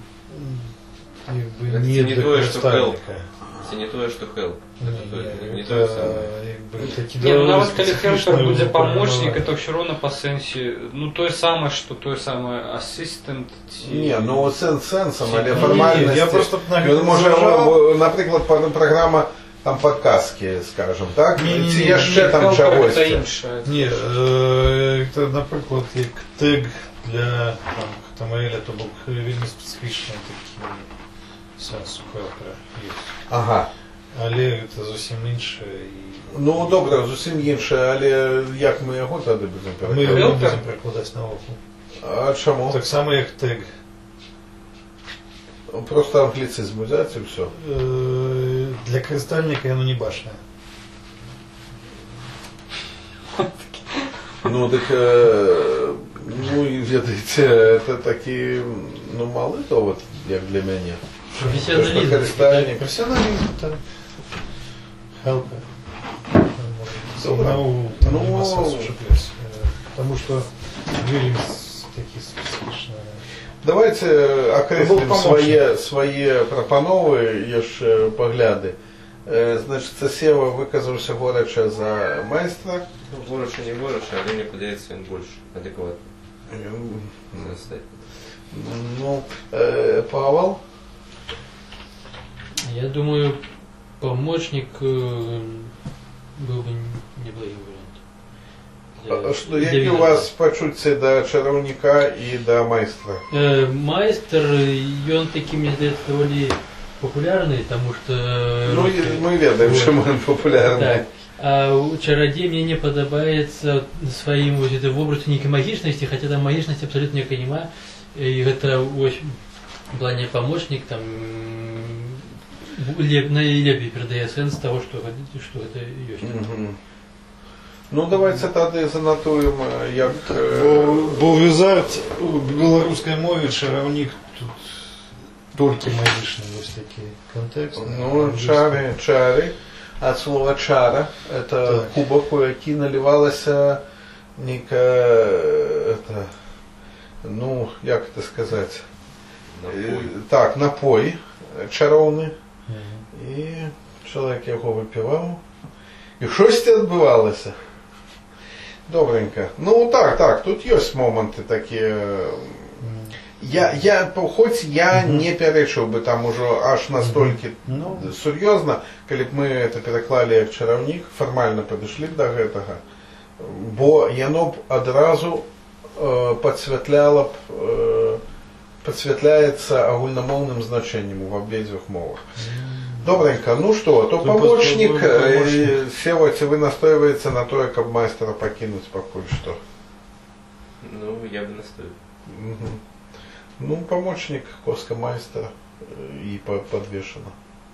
не для представника. Це не тое, што help. Не тое самое. Не, ну нават калі helper будзе помощник, это все равно по сенсі, ну тое самое, что тое самое assistant. Не, ну сенсом, але формальності. Я просто може, наприклад, програма там подказки, скажем, так? Ці яшчэ там чогось. Ні, це, наприклад, як тег для HTML, то був вельми специфічний такий сенс у helper є. Ага. Але це зовсім інше. Ну, добре, зовсім інше, але як ми його тоді будемо перекладати? Ми його будемо перекладати на оку. А чому? Так само, як тег. Просто англицизм взять и все. Для користальника оно не башня. Ну, так, ну, и ведаете, это такие, ну, малы то вот, як для меня. Профессионализм. Профессионализм, да. Helper. Потому что вельми такие специфичные. Давайте окреслим свае прапановы, яшчэ пагляды. Значит, Сева выказаўся горача за майстра. Ну, горача не горача, але мне падаецца ён больш адэкватны. Ну, Павел? Я думаю, помощник был бы неплохим вариантом. Что, які у вас пачуцці да чараўніка і да майстра? Майстер, ён такі, мне здаецца, даволі популярны, потому что... Ну, мы ведаем, чым ён популярны. Так. А у чародей мне не падабаецца сваім вобразу нейкай магічнасці, хотя там магічнасці абсолютно некай няма. І гэта в плане помощник там найлепей перадае сэнс того, что гэта ёсць. Ну, давайте тады занатуем, як... Бо візард у беларускай мове чараўнік тут толькі магічны, вось такі контекст. Ну, чары, от слова чара, это кубок, у які наливалася некая, ну, як это сказать? Напой. Так, напой чароўны. І чалавек яго выпіваў. І штосьці адбывалася. Добренько. Ну так, тут есть моменты такие. Хоть я не пярэчыў бы там ужо аж настолькі сур'ёзна, калі б мы это пераклалі як чараўнік, фармальна падышлі б да гэтага, бо яно б адразу падсвятляла б подсветляется огульномовным значением в обеих мовах. Добренько, ну что, то помощник, Сева, вы настаиваете на то, как майстера покинуть покуль что? Ну, я бы настоял. Ну, помощник коска майстера и подвешено.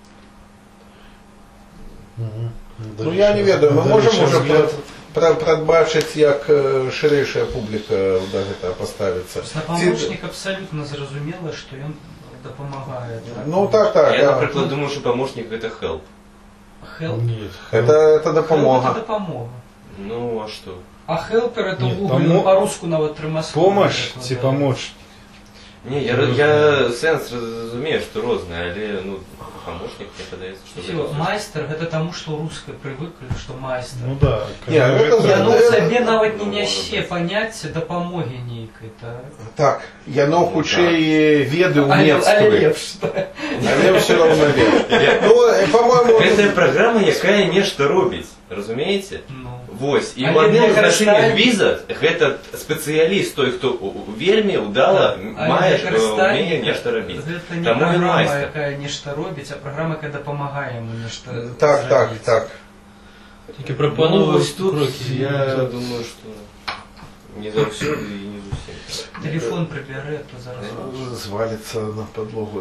Ну, я не ведаю, ми можемо вже пробачити, як ширейша публіка до цього поставиться. Помощник абсолютно зрозуміло, що він допомагає. Ну, так. Я, наприклад, думаю, що помощник это help. Help? Нет. Это допомога. Это допомога. Ну, а что? А helper это уголь, по-русски навіть тримасло. Помощь, ці помочь. Не, я сенс розумію, що розне, але ну, помощник мне подається, що... Майстер это тому, что русское привыкли, что майстер. Ну да. Яно в себе навіть не нясе поняття допомоги нейкой, так? Так, яно худше і веди умецької. Але все равно лепш. Ну, по-моему... Гэта програма, якая нешта робіць, разумееце? Ну. Вось, і в адным значэнні віза гэта спецыяліст, той, хто вельмі удала мае умение нешта рабіць. Гэта не програма, якая нешта робіць, а програма, якая дапамагае яму нешта зрабіць. Так. Тільки пропонують кроки. Я думаю, что не заўсёды і не зусім. Телефон прибере, то зараз звалится на подлогу.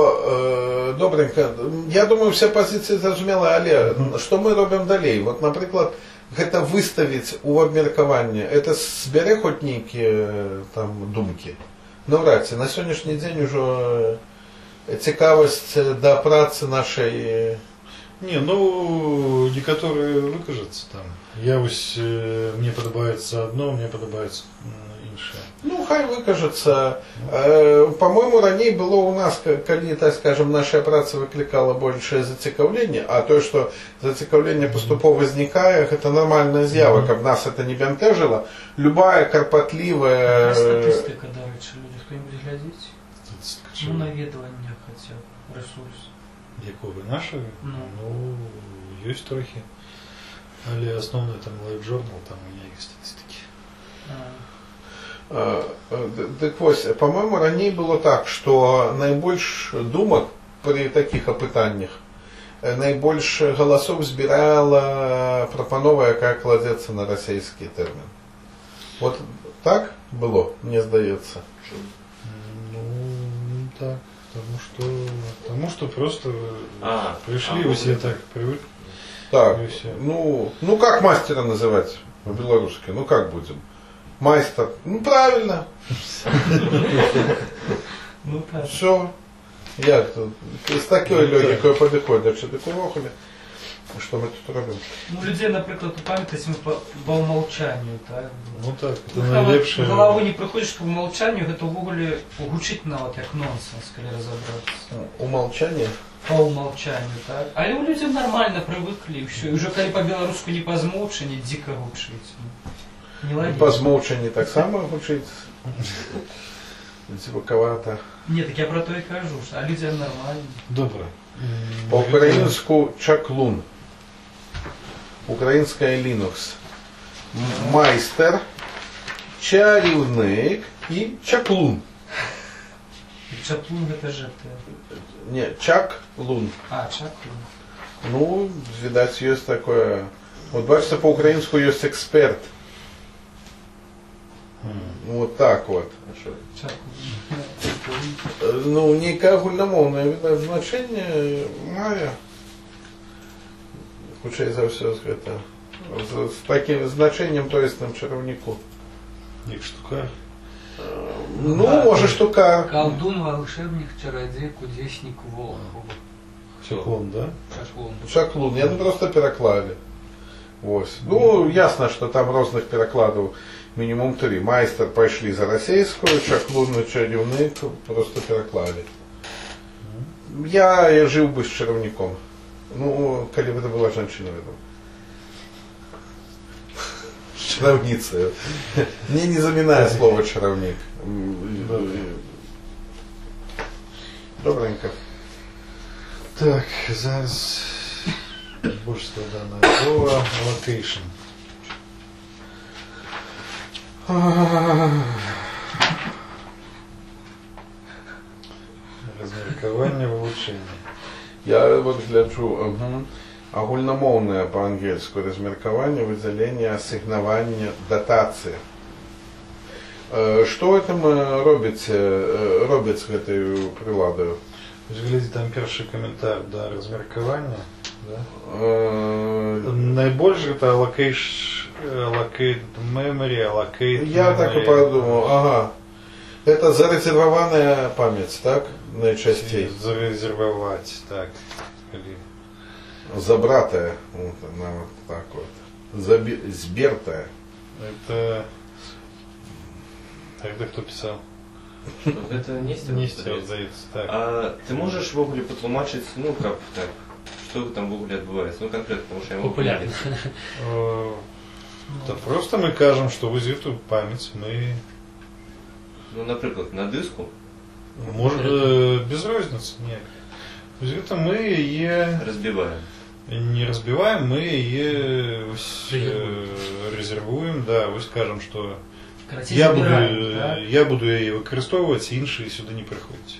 То, добренько, я думаю, вся позиция зразумела, але что мы робим далей? Вот, наприклад, гэта выставіць у абмеркаванне, это збярэ хоць нейкія там думкі. Навряд ці на сённяшні дзень ужо цікавасць да працы нашай. Не, ну некоторые выкажутся там. Я ось мне подобається одно, мне подобається інше. Ну, хай выкажется. По-моему, раней было у нас, калі, так скажем, наша праца выкликала большее зацікаўленне, а то, что зацікаўленне паступова возникае, это нормальная з'ява, каб нас это не бянтэжыла. Любая карпатлівая... Статистика, да, люди кто-нибудь глядзіць? Ну, наведвання хотя б, ресурс. Якого нашого? Ну, есть трохи. Але основной там Live Journal, там у меня есть статистики. Так вось, по-моему, раней было так, что найбольш думак при таких опытаннях, найбольш голосов збирала прапанова, якая кладецца на расійскі тэрмін. Вот так было, мне здаецца. Ну, так. Потому что просто пришли, вы все так привыкли. Так, ну как мастера называть по-белорусски? Ну как будем? Майстер. Ну правильно. Ну так. Все. Як тут? З такою логікою підходять, що таку вохали. Что мы тут робим? Ну, людей, наприклад, пам'ятають по умолчанию, так? Ну так, это найлепше. В голову не приходит, что умолчанию это в огуле гучительно, вот як нонсенс, коли разобраться. Умолчание? По умолчанию, так? Але у людей нормально привыкли, все. И уже коли по-белорусски не по змовчанні, дико гучить. Не ладить. По змовчанні так само гучить. Звуковато. Нет, так я про то и кажу, а людям нормально. Добре. По-українську чаклун. Українська Linux. Майстер, чарівник і чаклун. Чаклун это же это. Не, чаклун. А, чаклун. Ну, видать, есть такое. Вот бачите, по-украинску есть эксперт. Вот так вот. Ну, некое огульномовное, видно, значение має. Хоча за все это. С таким значением тоесним чаровнику. Як штукар. Ну, да, може штукар. Колдун, волшебник, чародей, кудесник, волк. Чаклун, да? Чаклун. Чаклун. Я просто переклали. Ось. Ну, ясно, что там разных перекладов минимум 3. Майстер пошли за российскую, чаклун и чарівник просто переклали. Я жил бы с чаровником. Ну, коли бы это была женщина, видно. Чаровница. Мне не заминает слово чаровник. Добренько. Так, зараз больше складанное слово location. Размеркование, вылучение. Я вот гляджу, агульнамоўнае по-ангельску размеркование, выдзяленне, ассигнаванне, датацыя. Што гэтым робяць з гэтай прыладаю? Глядзі, там першы каментар, да, размеркование, да? Найбольш это allocate memory, allocate Я так и подумал, ага. Это зарезервованная память, так? Найчастей. Зарезервовать, так. Забратая, вот она вот так вот. Сбертая. Это кто писал? Что, это Нестеров, здається, так. А ты можешь в угле потлумачить, ну как так, что там в угле отбывается? Ну конкретно, потому что я могу Популярно. Да просто мы кажем, что вось эту память мы... Ну, например, на диску. Может, без разницы, нет. Вось это мы ее... Разбиваем. Не разбиваем, мы ее резервуем, да, вы скажем, что я буду ее выкористовувати, інші сюди не приходять.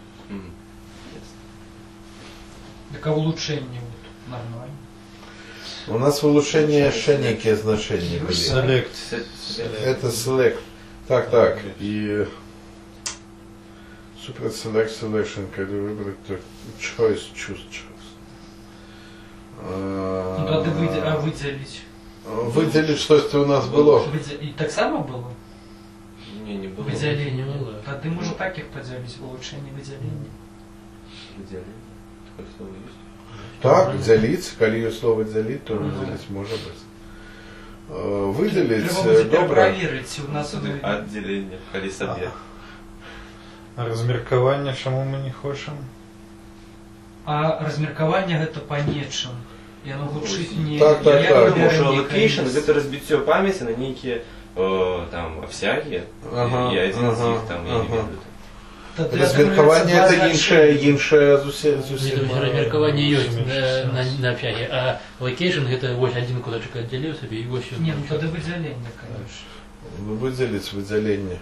Так а улучшение вот нормально. У нас в улучшении еще некие значения были. Select. Это select. Так. И super select selection, когда выбрать choice. Ну тогда выделить. Выделить, что у нас было. И так само было? Не было. Выделение было. А ты можешь так их поделить, улучшение выделения. Выделение. Такое слово есть? Так, делить, коли слово делить, то выделить может быть. Выделить, добро. Проверить, у нас отделение, коли собі. А размеркование, чому ми не хочемо? А размеркование это по нечым. И оно улучшить не... Так. Потому что allocation это разбитие памяти на некие там обсяги, и один из них там, я не веду. Размеркование это іншая зусім. Размеркование есть на общаге, а location это вот один кусочек отделил себе и вот Нет, ну тогда выделение, конечно. Выделить выделение.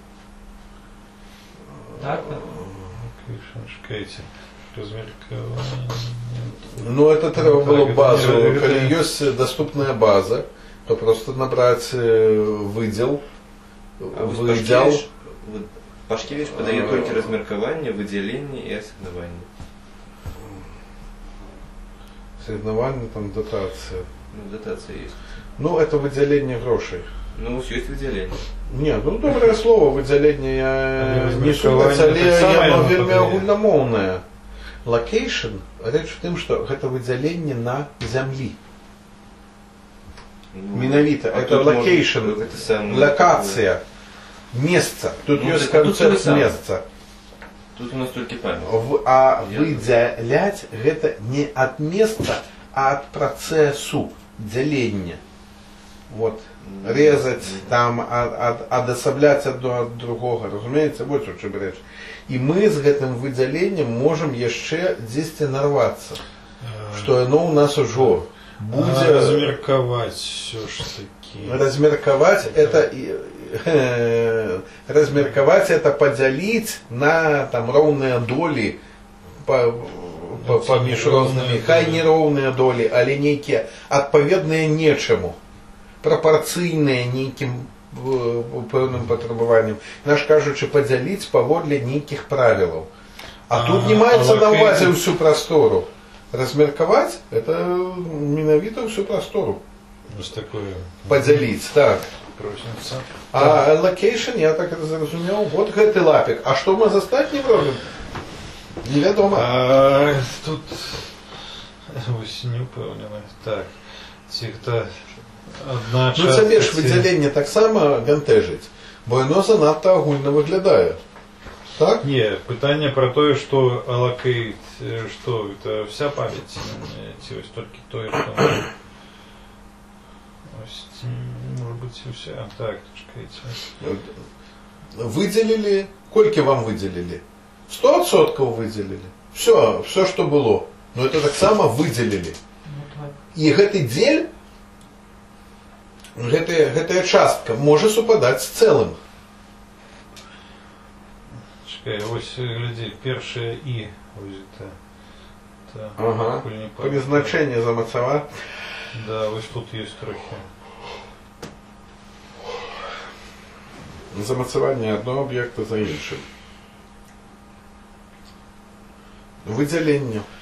Так? Шукайте. Размеркование. Ну это треба было базу. Коли есть доступная база, то просто набрать выдел. Пашкевич подает только размеркование, выделение и ассигнование. Ассигнование, там дотация. Ну, дотация есть. Ну, это выделение грошей. Ну, есть выделение. Не, ну доброе слово, выделение я не сумець, але яно вельмі агульнамоўнае. Location, рэч у тым, што гэта выдзяленне на зямлі. Менавіта, это location, локация, место. Тут есть концепт месца. Тут у нас только память. А выдзяляць гэта не ад месца, а ад працэсу дзялення. Вот. Резать, там, адасабляць адно ад другога, разумееце, вот у чым рэч. І мы з гэтым выдзяленнем можам яшчэ дзесьці нарвацца, што яно ў нас ужо будзе... Размерковать все ж таки. Размерковать это подзяліць на там роўныя долі паміж рознымі, хай не роўныя долі, але нейкія адпаведныя нечаму, прапарцыйныя нейкім пэўным патрабаванням. Наш кажучы, падзяліць паводле нейкіх правілаў. А тут не маецца на ўвазе ўсю прастору. Размерковать это менавіта всю простору. Подзяліць, так. А allocation, я так зразумеў, вот гэты лапик. А что мы з астатнім робім? Невядома. Тут вось не упэўнены. Так. Ці-то одна частка... Ну сабе ж выдзяленне таксама бянтэжыць, бо яно занадта агульна выглядае. Так? Не, пытание про то, что allocate, что это вся память, только то, что может быть и вся. Так, чекайте. Выделили, кольки вам выделили? 100% выделили. Все, что было. Но это так само выделили. И гэты дзель, гэтая частка может супадать с целым. Чекай, ось, гляди, першее «и». Ось это. Ага. Призначение замацова. Да, ось тут есть трохи. Замацування одного об'єкта за іншим. Виділення.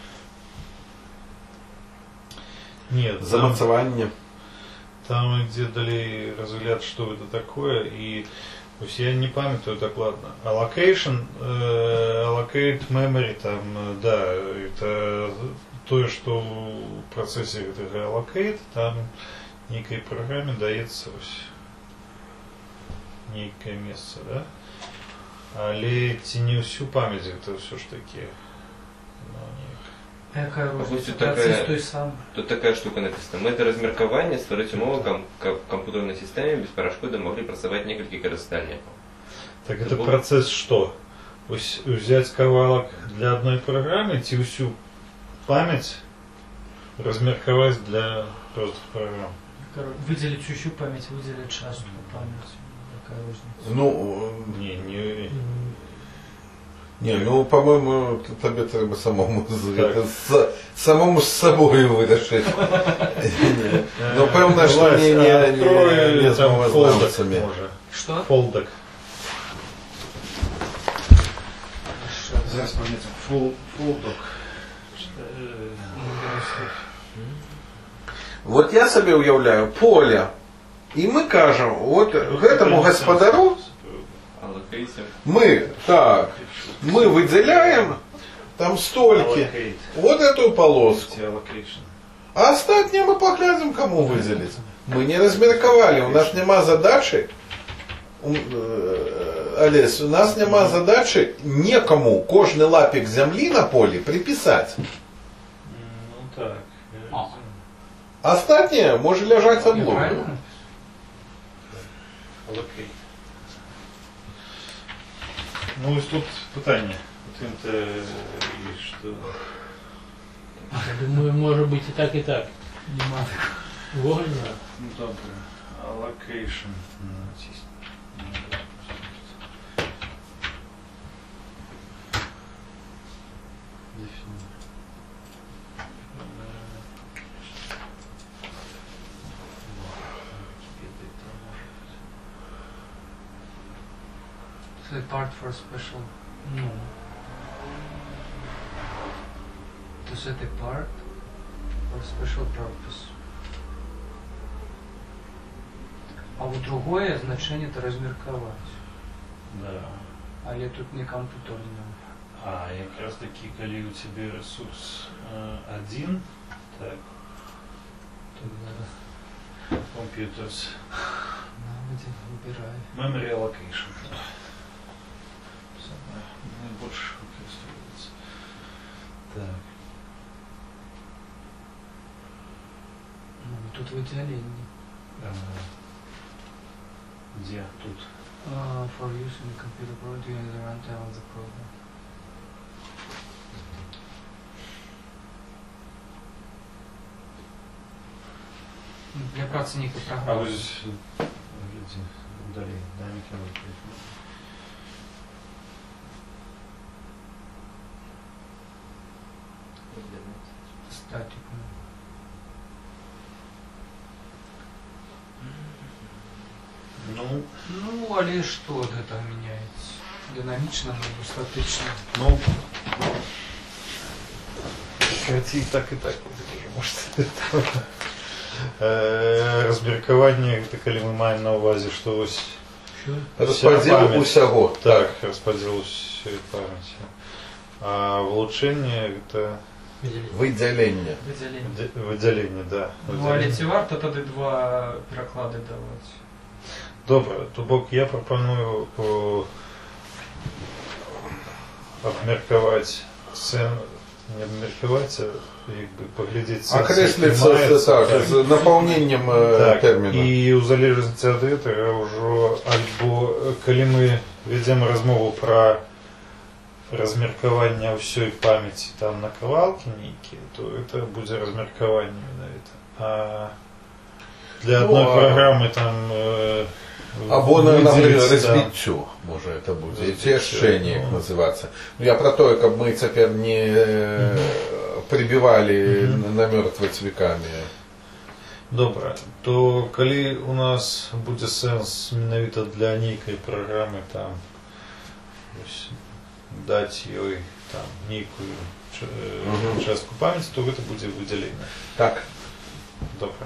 Нет. Замацування. Там где дали разгляд, что это такое, и то есть я не памятаю так, ладно. Allocation, allocate memory, там, да, это то, что в процессе этого allocate, там некой программе дается некое место, да? Але не всю память, это все ж таки. Яка Ось розниця? тут Процес така- той самий. Тут така штука написана. Метод размеркования створить умову в компьютерной системе без перешкоди могли працювати некілька користальників. Так Это это был- процесс что? Ось взять кавалок для одной программы, ці всю память размерковать для просто программ. Виділити всю пам'ять, виділити частку пам'яті. Яка розниця? Ну, Не. ну, по-моєму, тобі треба самому з собою вирішити. Ну, певно, що не з мовознавцями. Що? Фолдок. Зараз Фолдок. От я собі уявляю поле, і ми кажемо, от гэтому господару мы выделяем там стольки, вот эту полоску. А остальное мы поглядим, кому выделить. Мы не размерковали, у нас нема задачи, Олесь, у нас нема задачи некому кожный лапик земли на поле приписать. Ну так. Остальное может лежать обломом. Правильно? Ну ось тут питання. Тим-то і що. Я думаю, может быть и так, и так. Нема. Вольно. Ну добре. Allocation. Це part for special. Ну, To set apart for special purpose. А вот другое значение это размерковать. Да. Але тут не компьютерное. А, якраз таки, коли у тебе ресурс один, так, computers, Выбирай. memory allocation. Самое наибольшее використовується. Так. Ну, тут выделение. Где? Тут. For use in the computer program during the runtime of the program. Для праці ніякої А програми. ось, глядите, далі, динаміки аллокейшн. Статику. Ну, але що от це міняється? Динамічно, але статично. Ну, хоть и так, может. Розмірковання, это коли ми маємо на увазі, що ось Розподіл усього. Так, розподіл усієї пам'яті. А влучення это Виділення. виділення, да. Ну, але ці варто тоді два переклади давати. Добре, тобок я пропоную обміркувати це, не обміркувати, а якби поглядіти Окреслиться так, з наповненням терміну. І у залежності від цього вже, або коли ми ведемо розмову про розміркування всієї пам'яті там на кавалки некие, то це буде розміркування. А для одной программы там Або, наприклад, розбиттю, може це буде. І це ще ніяк називається. Ну, я про те, щоб ми тепер не прибивали на мертві цвіками. Добре, то коли у нас буде сенс менавіта для нейкай програми там дати їй там нейкую частку пам'яті, то це буде виділення. Так. Добре.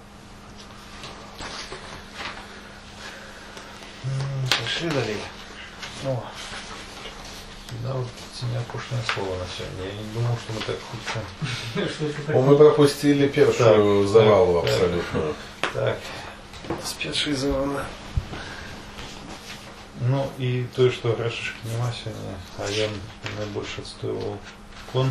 Пошли далі. О. Да, вот у меня пошлое слово на сегодня. Я не думал, что мы так худо. Мы пропустили первую завалу абсолютно. Так. С первой завалы. Ну и то, что грошишки нема сегодня, а я наибольше отстаивал конт.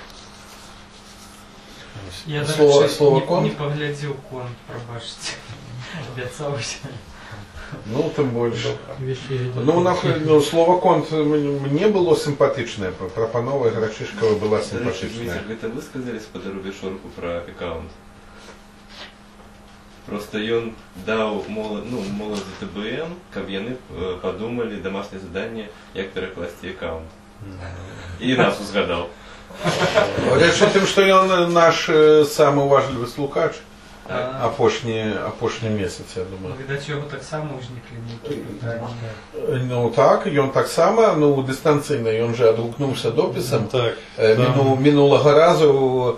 Я слово даже конт? не поглядел конт, пробачьте. Обяцался. Ну, тем больше. Ну, слово конт мне было симпатичное, Пропанова и Грачишкова была симпатичная. Вы это высказались по Рубишорку про аккаунт? Просто ён даў моладзі ТБН, каб яны подумали домашнее задание, як перакласці аккаунт. И нас узгадал. Речь в тем, что он наш самый уважливый слухач. Апошні месяц, я думаю. Видать, його так само узникли некие питания. Ну так, ён так само, ну дистанційно, ён же адгукнувся дописом. Так, минулого разу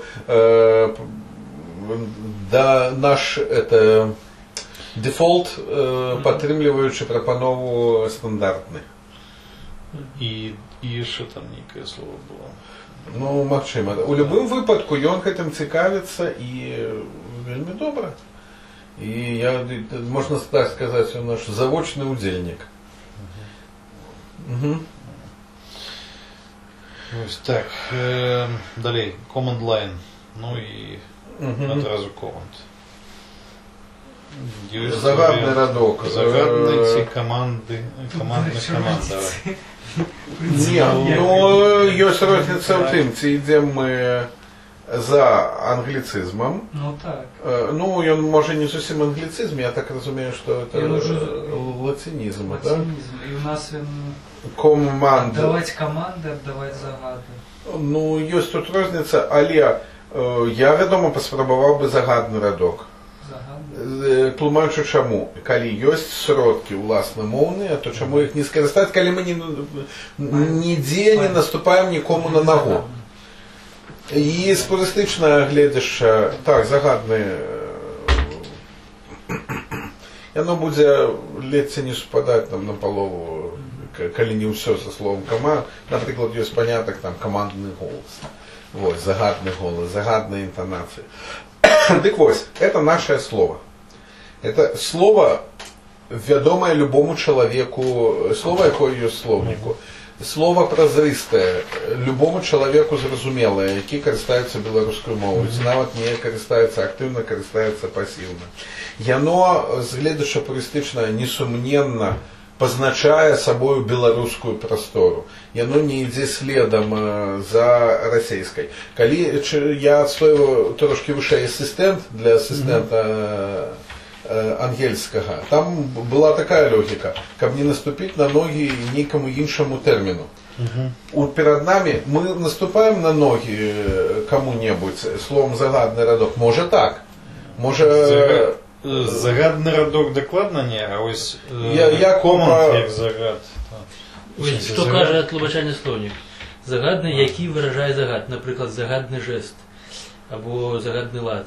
да наш дефолт падтрымліваючы прапанову стандартны. І яшчэ там нейкае слово было. Ну, магчыма. У любым выпадку ён гэтым цікавіцца і вельмі добра. І я, можна так сказаць, он наш завочны удзельнік. Так, далей, command line. Ну і адразу command. Загадны радок. Загадны ці командны команда. Не, ну, ёсць розніца ў тым, ці ідзем мы за англицизмом. Ну так. Ну, он может не совсем англицизм, я так разумею, что это латинизм, да? И у нас команда. Отдавать команды, отдавать загады. Ну, есть тут разница, але я, вядома, паспрабаваў бы загадны радок. Тлумачу чаму. Калі ёсць сродкі уласнамоўныя, то чаму іх не скарыстаць, калі мы нідзе не наступаем нікому на ногу. І з пурыстычнага гледзяшча, так, загадны, яно будзе ледзьце не супадаць нам на палову, калі не ўсё са словом каманд. Напрыклад, ёсць панятак там камандны голас. Вот, загадны голас, загадныя інтанацыі. Дык вось, это наше слово. Это слово, вядомае любому чалавеку, слово, якое ёсць слоўніку. Слово празрыстае, любому чалавеку зразумелае, які карыстаецца беларускай мовай, нават не карыстаецца актыўна, карыстаецца пасіўна. Яно, з гледзяча пурыстычна, несумненна пазначае сабою беларускую прастору. Яно не ідзе следам за расейскай. Калі я адстойваю трошки вышэй асістэнт для асістэнта ангельскага, там была такая логіка, каб не наступіць на ногі нейкаму іншаму тэрміну. Перад нами мы наступаем на ногі каму-небудзь словом загадны радок. Можа так. Можа... Загадны радок дакладна не, а ось команд як загад. Што кажа тлумачальны слоўнік? Загадны, які выражае загад. Напрыклад, загадны жэст або загадны лад.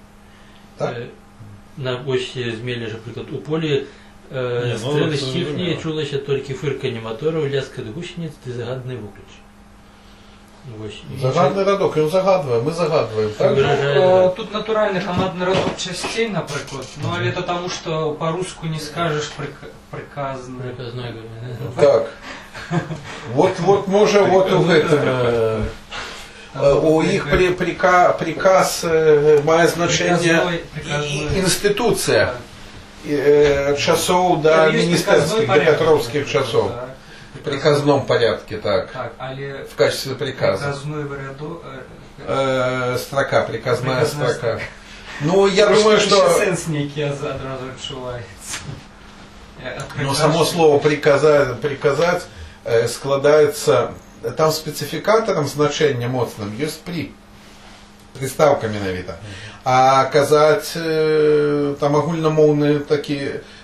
На почте змелі, напрыклад, у полі стрэлы сціхлі, чулася толькі фырканне матораў, ляскат гусеніц ды загадны выключ. Загадны радок, ён загадвае, мы загадваем. Тут натуральны камандны радок часцей, напрыклад, но але это таму, што па-руску не скажаш прыказны. Так. Вот можа вот у гэтым. У іх приказ мае значэнне інстытуцыя часоў да міністэрскіх, да петровскіх часоў. В приказном порядке, так. В качестве приказа. Строка, приказная строка. Ну, я думаю, что... Сенс некий одразу відчувається. Но само слово приказать складається, там специфікатором значення моцним є при. Приставка менавіта. А казаць там агульнамоўны такі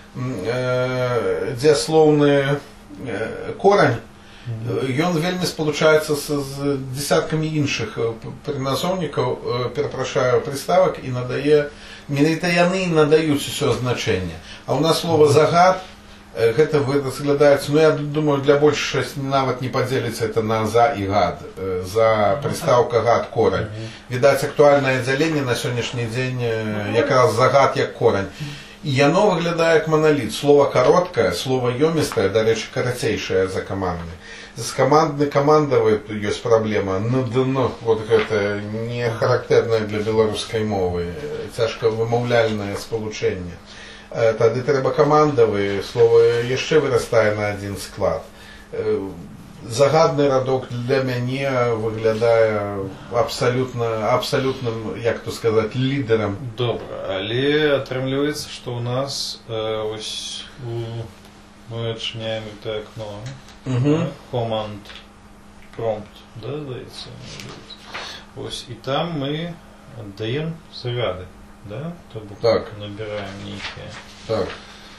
дзеяслоўны корань, ён вельмі спалучаецца з десяткамі іншых прыназоўнікаў, перапрашаю, прыставак і надае, менавіта яны надаюць усё значэнне. А у нас слово загад, гэта разглядаецца, ну я думаю, для большасці нават не падзеліцца это на за і гад. За прыстаўка гад корань. Відаць, актуальнае дзяленне на сённяшні дзень якраз загад як корань. І яно выглядае як маналіт. Слово кароткае, слово ёмістае, дарэчы, карацейшае за камандны. З камандавай ёсць праблема. Ну, вот гэта не характэрнае для беларускай мовы. Цяжка вымаўляльнае спалучэнне. Тады трэба камандавы, слово яшчэ вырастае на адзін склад. Загадны радок для мяне выглядае абсалютным, як то сказаць, лідарам. Добра, але атрымліваецца, што ў нас ось мы адчыняем гэта акно. Command prompt, да, здаецца. Ось, і там мы аддаем загады, да? То бок так. Набираем нейкія. Так.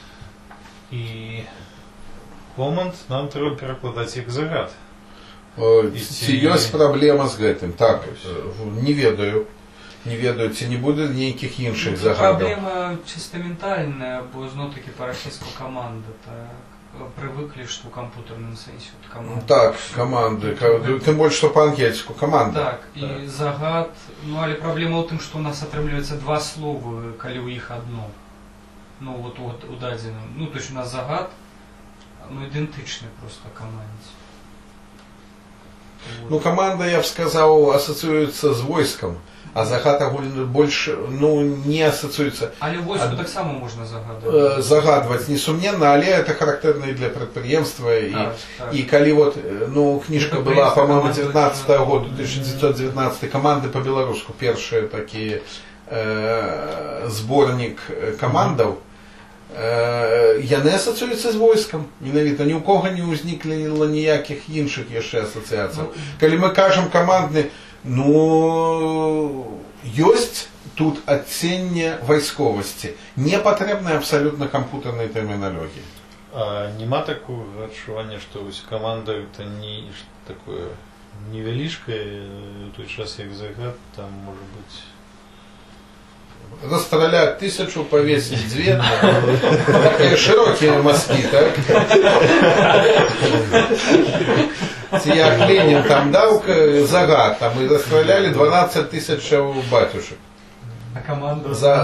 І command нам трэба перакладаць як загад. Ці ёсць праблема з гэтым? Так, не ведаю. Не ведаю, ці не будзе нейкіх іншых загадаў. Праблема чыста ментальная, бо зноў-такі па-расійску каманда, так. Привыкли, что в компьютерном сенсе вот команды. Так, команды. Тем больше, что по-английски команда. Так, и загад. Ну, але проблема в том, что у нас отрымливается два слова, коли у них одно. Ну, вот у дадзеным. Ну, то есть у нас загад, ну, идентичный просто команде. Вот. Ну, команда, я бы сказал, ассоциируется с войском. А загад больше, ну, не ассоциируется. Але войску так само можно загадывать. Загадывать, несомненно, але это характерно и для предприемства. И коли вот, ну, книжка была, по-моему, 19-го года, 1919 команды по белоруску, первые такие сборник командов, яны ассоциируются с войском. Менавіта ні у кого не ўзнікло ніякіх іншых яшчэ асацыяцый. Калі мы кажам камандны, ну, ёсць тут адценне вайсковасці, не патрэбнай абсалютна кампутарнай тэрміналогіі. А нема такого адчування, што вось каманда это не такое невялічкае, у той час як загад, там можа быць расстрелять 1000, повесить 2. Такие широкие мазки, так? Я Ленин там дал загад, там и расстреляли 12 000 батюшек. А команду? За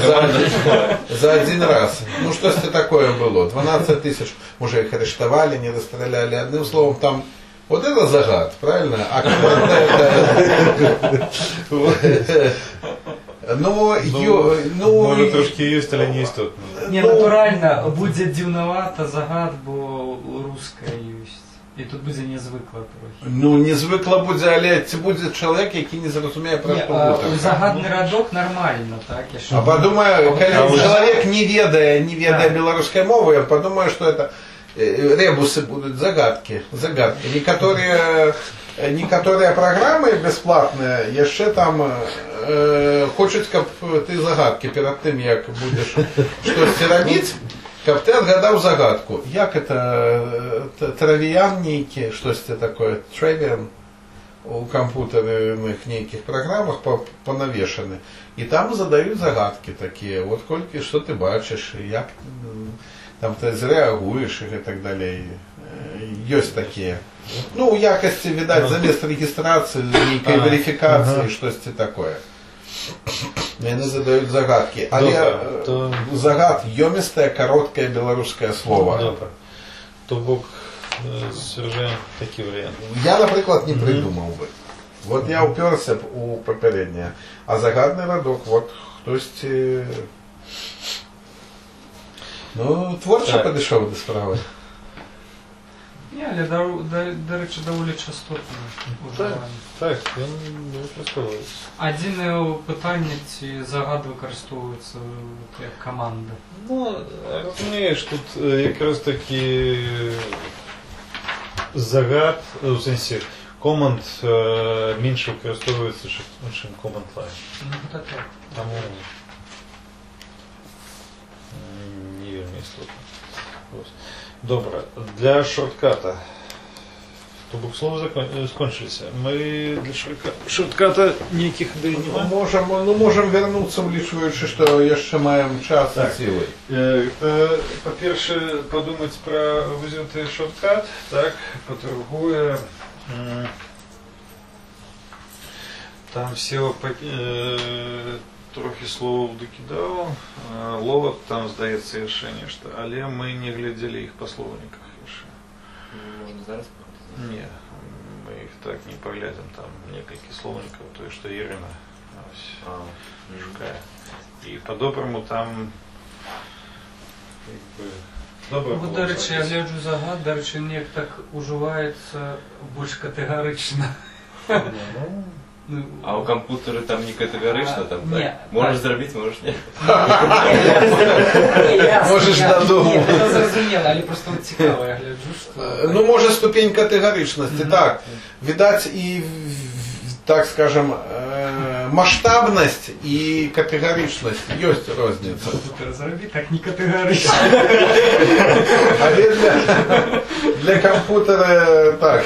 один раз. Ну что это такое было? 12 000. Уже их арестовали, не расстреляли. Одним словом, там вот это загад, правильно? А команда это... Ну, може трошки есть, але не істотно. Не, натурально, буде дивновато загад, бо русская есть. І тут буде незвикла трохи. Ну, незвикла буде, але це буде чоловік, який не зрозуміє про що буде. Загадний радок нормально, так? А подумаю, коли чоловік не ведає білоруської мови, я подумаю, що це ребусы будут, загадки. Некоторые программы бесплатные яшчэ там хочуць, каб ты загадки перед тым, як будешь штосьці рабіць, каб ты адгадаў загадку. Як это травіян нейкі, штосьці такое, травіян у компьютерных нейкіх программах понавешаны. И там задают загадки такие. Вот колькі, что ты бачишь, як там ты зреагуешь и так далее. Есть такие. Ну, у якости, видать, замест регистрации, некой верификации, что-то такое. И они задают загадки. Але загад ёмістае, короткое белорусское слово. Добре. То бок, Сержей, такі варіант. Я, наприклад, не придумал бы. Вот я уперся у попереднее. А загадный родок, вот, хтось... Ну, творчо подійшов до справи. Ні, але, до речі, доволі частотно уживання. Так, він використовується. А єдине питання, ці загад використовуються як команда. Ну, розумієш, тут якраз таки загад, в сенсі, команд менше використовується, ніж команд лайн. Ну, так. Тому не вельми істотно. Добре, для шортката. То букслови скончилися. Ми для шортката ніяких ідей немає. Можем вернуться, влічуючи, що ще маємо час і сили. По-перше, подумати про визятий шорткат, так, по-друге, там SEO трохи слов докидав, ловок там, здається, ще нечто, але ми не глядели їх по словниках ще. Можна зараз? Ні, ми їх так не поглядим, там декілька словників, то, що Ірина шукає. І по-доброму там, Ну, до речі, я гляджу загад, до речі, ніяк так уживається більш категорично. А у комп'ютера там не категорично, там так? Можеш зробити, можеш ні. Можеш додому. Це зрозуміло, але просто цікаво, я гляджу, що... Ну, може, ступінь категоричності, так. Видать, і, так скажем, масштабность и категоричность есть разница. Компьютер зроби, так не категорично. А для комп'ютера так.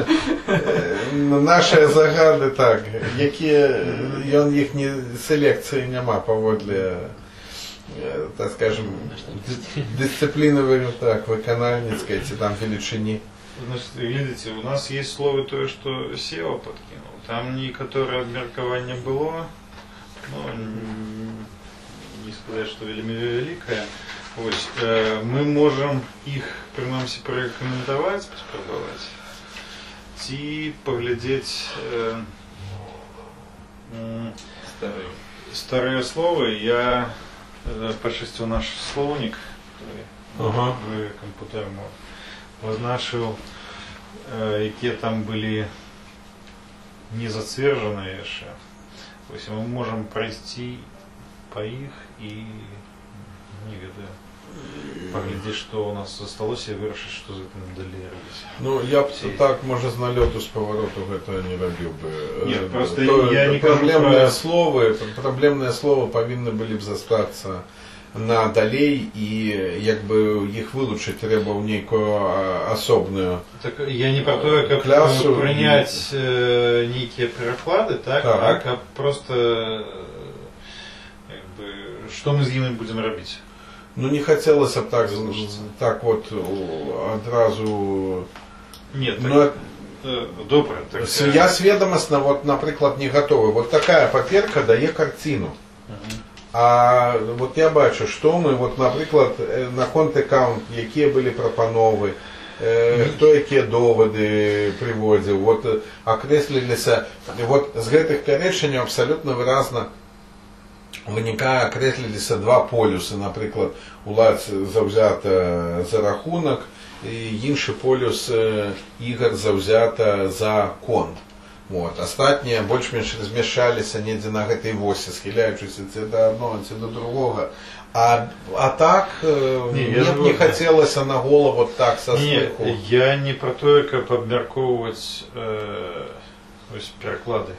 Наші загади так, які їхні селекції нема поводле, так скажем, дисципліни так, викональницької, ці там величині. Значит, видите, у нас есть слово то, что SEO подкинул. Там некоторое обмеркование было, но не сказать, что великое. Ось, мы можем их, принаймні, порекомендовать, спробовать, и поглядеть старые слова. Я почистил наш словник, в компьютере позначив, які там були не затверджені ще. Ось ми можемо пройти по їх і не ведаю. Поглядеть, що у нас залишилось, і вирішити, що з цим далі робити. Ну, я б так, може, з нальоту, з повороту це не робив би. Ні, просто я не кажу про... Проблемне слово повинні були б зостатися надалей, і якби їх вилучити треба в некую особную. Так я не про то, як класу прийняти некие переклади, так? А просто якби, що ми з ними будемо робити? Ну не хотілося б так от одразу. Ні, так, добре. Так, я свідомостно, вот, наприклад, не готовий. Вот така паперка дає картину. А от я бачу, що ми, от, наприклад, на конт-аккаунт, які були пропанови, хто які доводи приводив, от, окреслилися, от, з гэтых перечень абсолютно виразно виникає, окреслилися два полюси, наприклад, улад завзято за рахунок, і інший полюс ігор завзято за конт. Вот. Остатние больш-менш размешаліся недзе на гэтай восі, схиляючыся ці до одного, ці до другого. А так мне не хотелося на голову так со смеху. Я не про то, как обмерковывать переклады,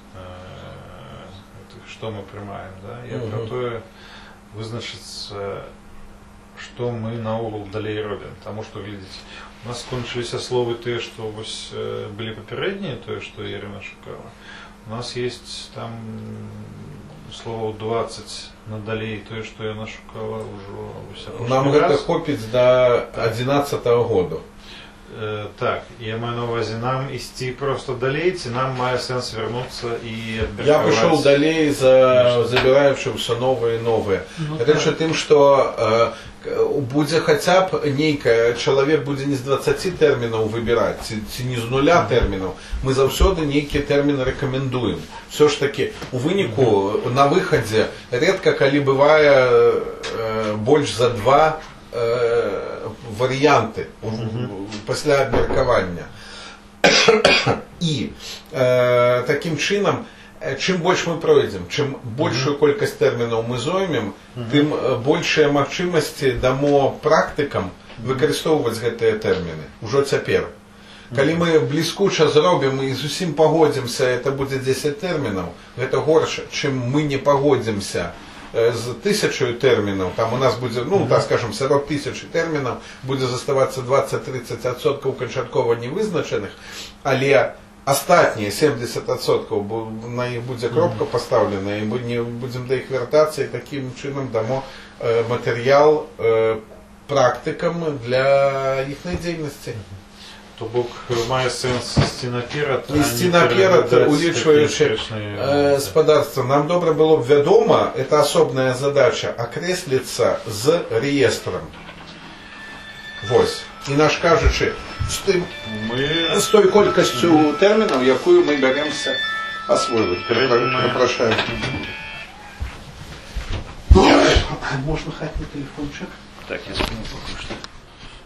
что мы приймаем, да? Я про то визначиться, что мы на угол далее робим. Потому что, глядите, у нас кончились словы те, что были попередние, то, что Ирина шукала. У нас есть там слово 20 надалей, то, что я нашукала уже. Нам это хопить до 11-го года. Так, я маю на увазі, нам істи просто далей, ці нам має сенс вернуться і обмерковать. Я пішов далей, забираючи все нове і нове. Речі тим, що буде хоча б нейка, чоловік буде не з 20 термінів вибирати, ці не з 0 термінів. Ми завсёды нейкі терміни рекомендуємо. Все ж таки, у виніку, на виході, рідко коли буває більш за 2 варіанти після абмеркавання. І таким чином, чим більше ми пройдемо, чим більшу кількість термінів ми зоймемо, тим більше можливості дамо практикам використовувати ці терміни. Уже тепер. Коли ми блискуче зробимо і з усім погодимося, це буде 10 термінів, це горше, чим ми не погодимося з 1000 термінів, там у нас буде, ну, так скажем, 40 тисяч термінів, буде залишатися 20-30% початково невизначених, але остатні 70% на їх буде кропка поставлена, і будемо до їх вертатися, і таким чином дамо матеріал практикам для їхньої діяльності. То бок має сенс йти наперед, а йти наперед, улічуючи господарство. Нам добре було б відомо, це особна задача, окреслитися з реєстром. Ось. Інакше кажучи, з тою кількістю термінів, яку ми беремося освоювати. Перепрошую. Можна хати на телефончик? Так, я спину поки що.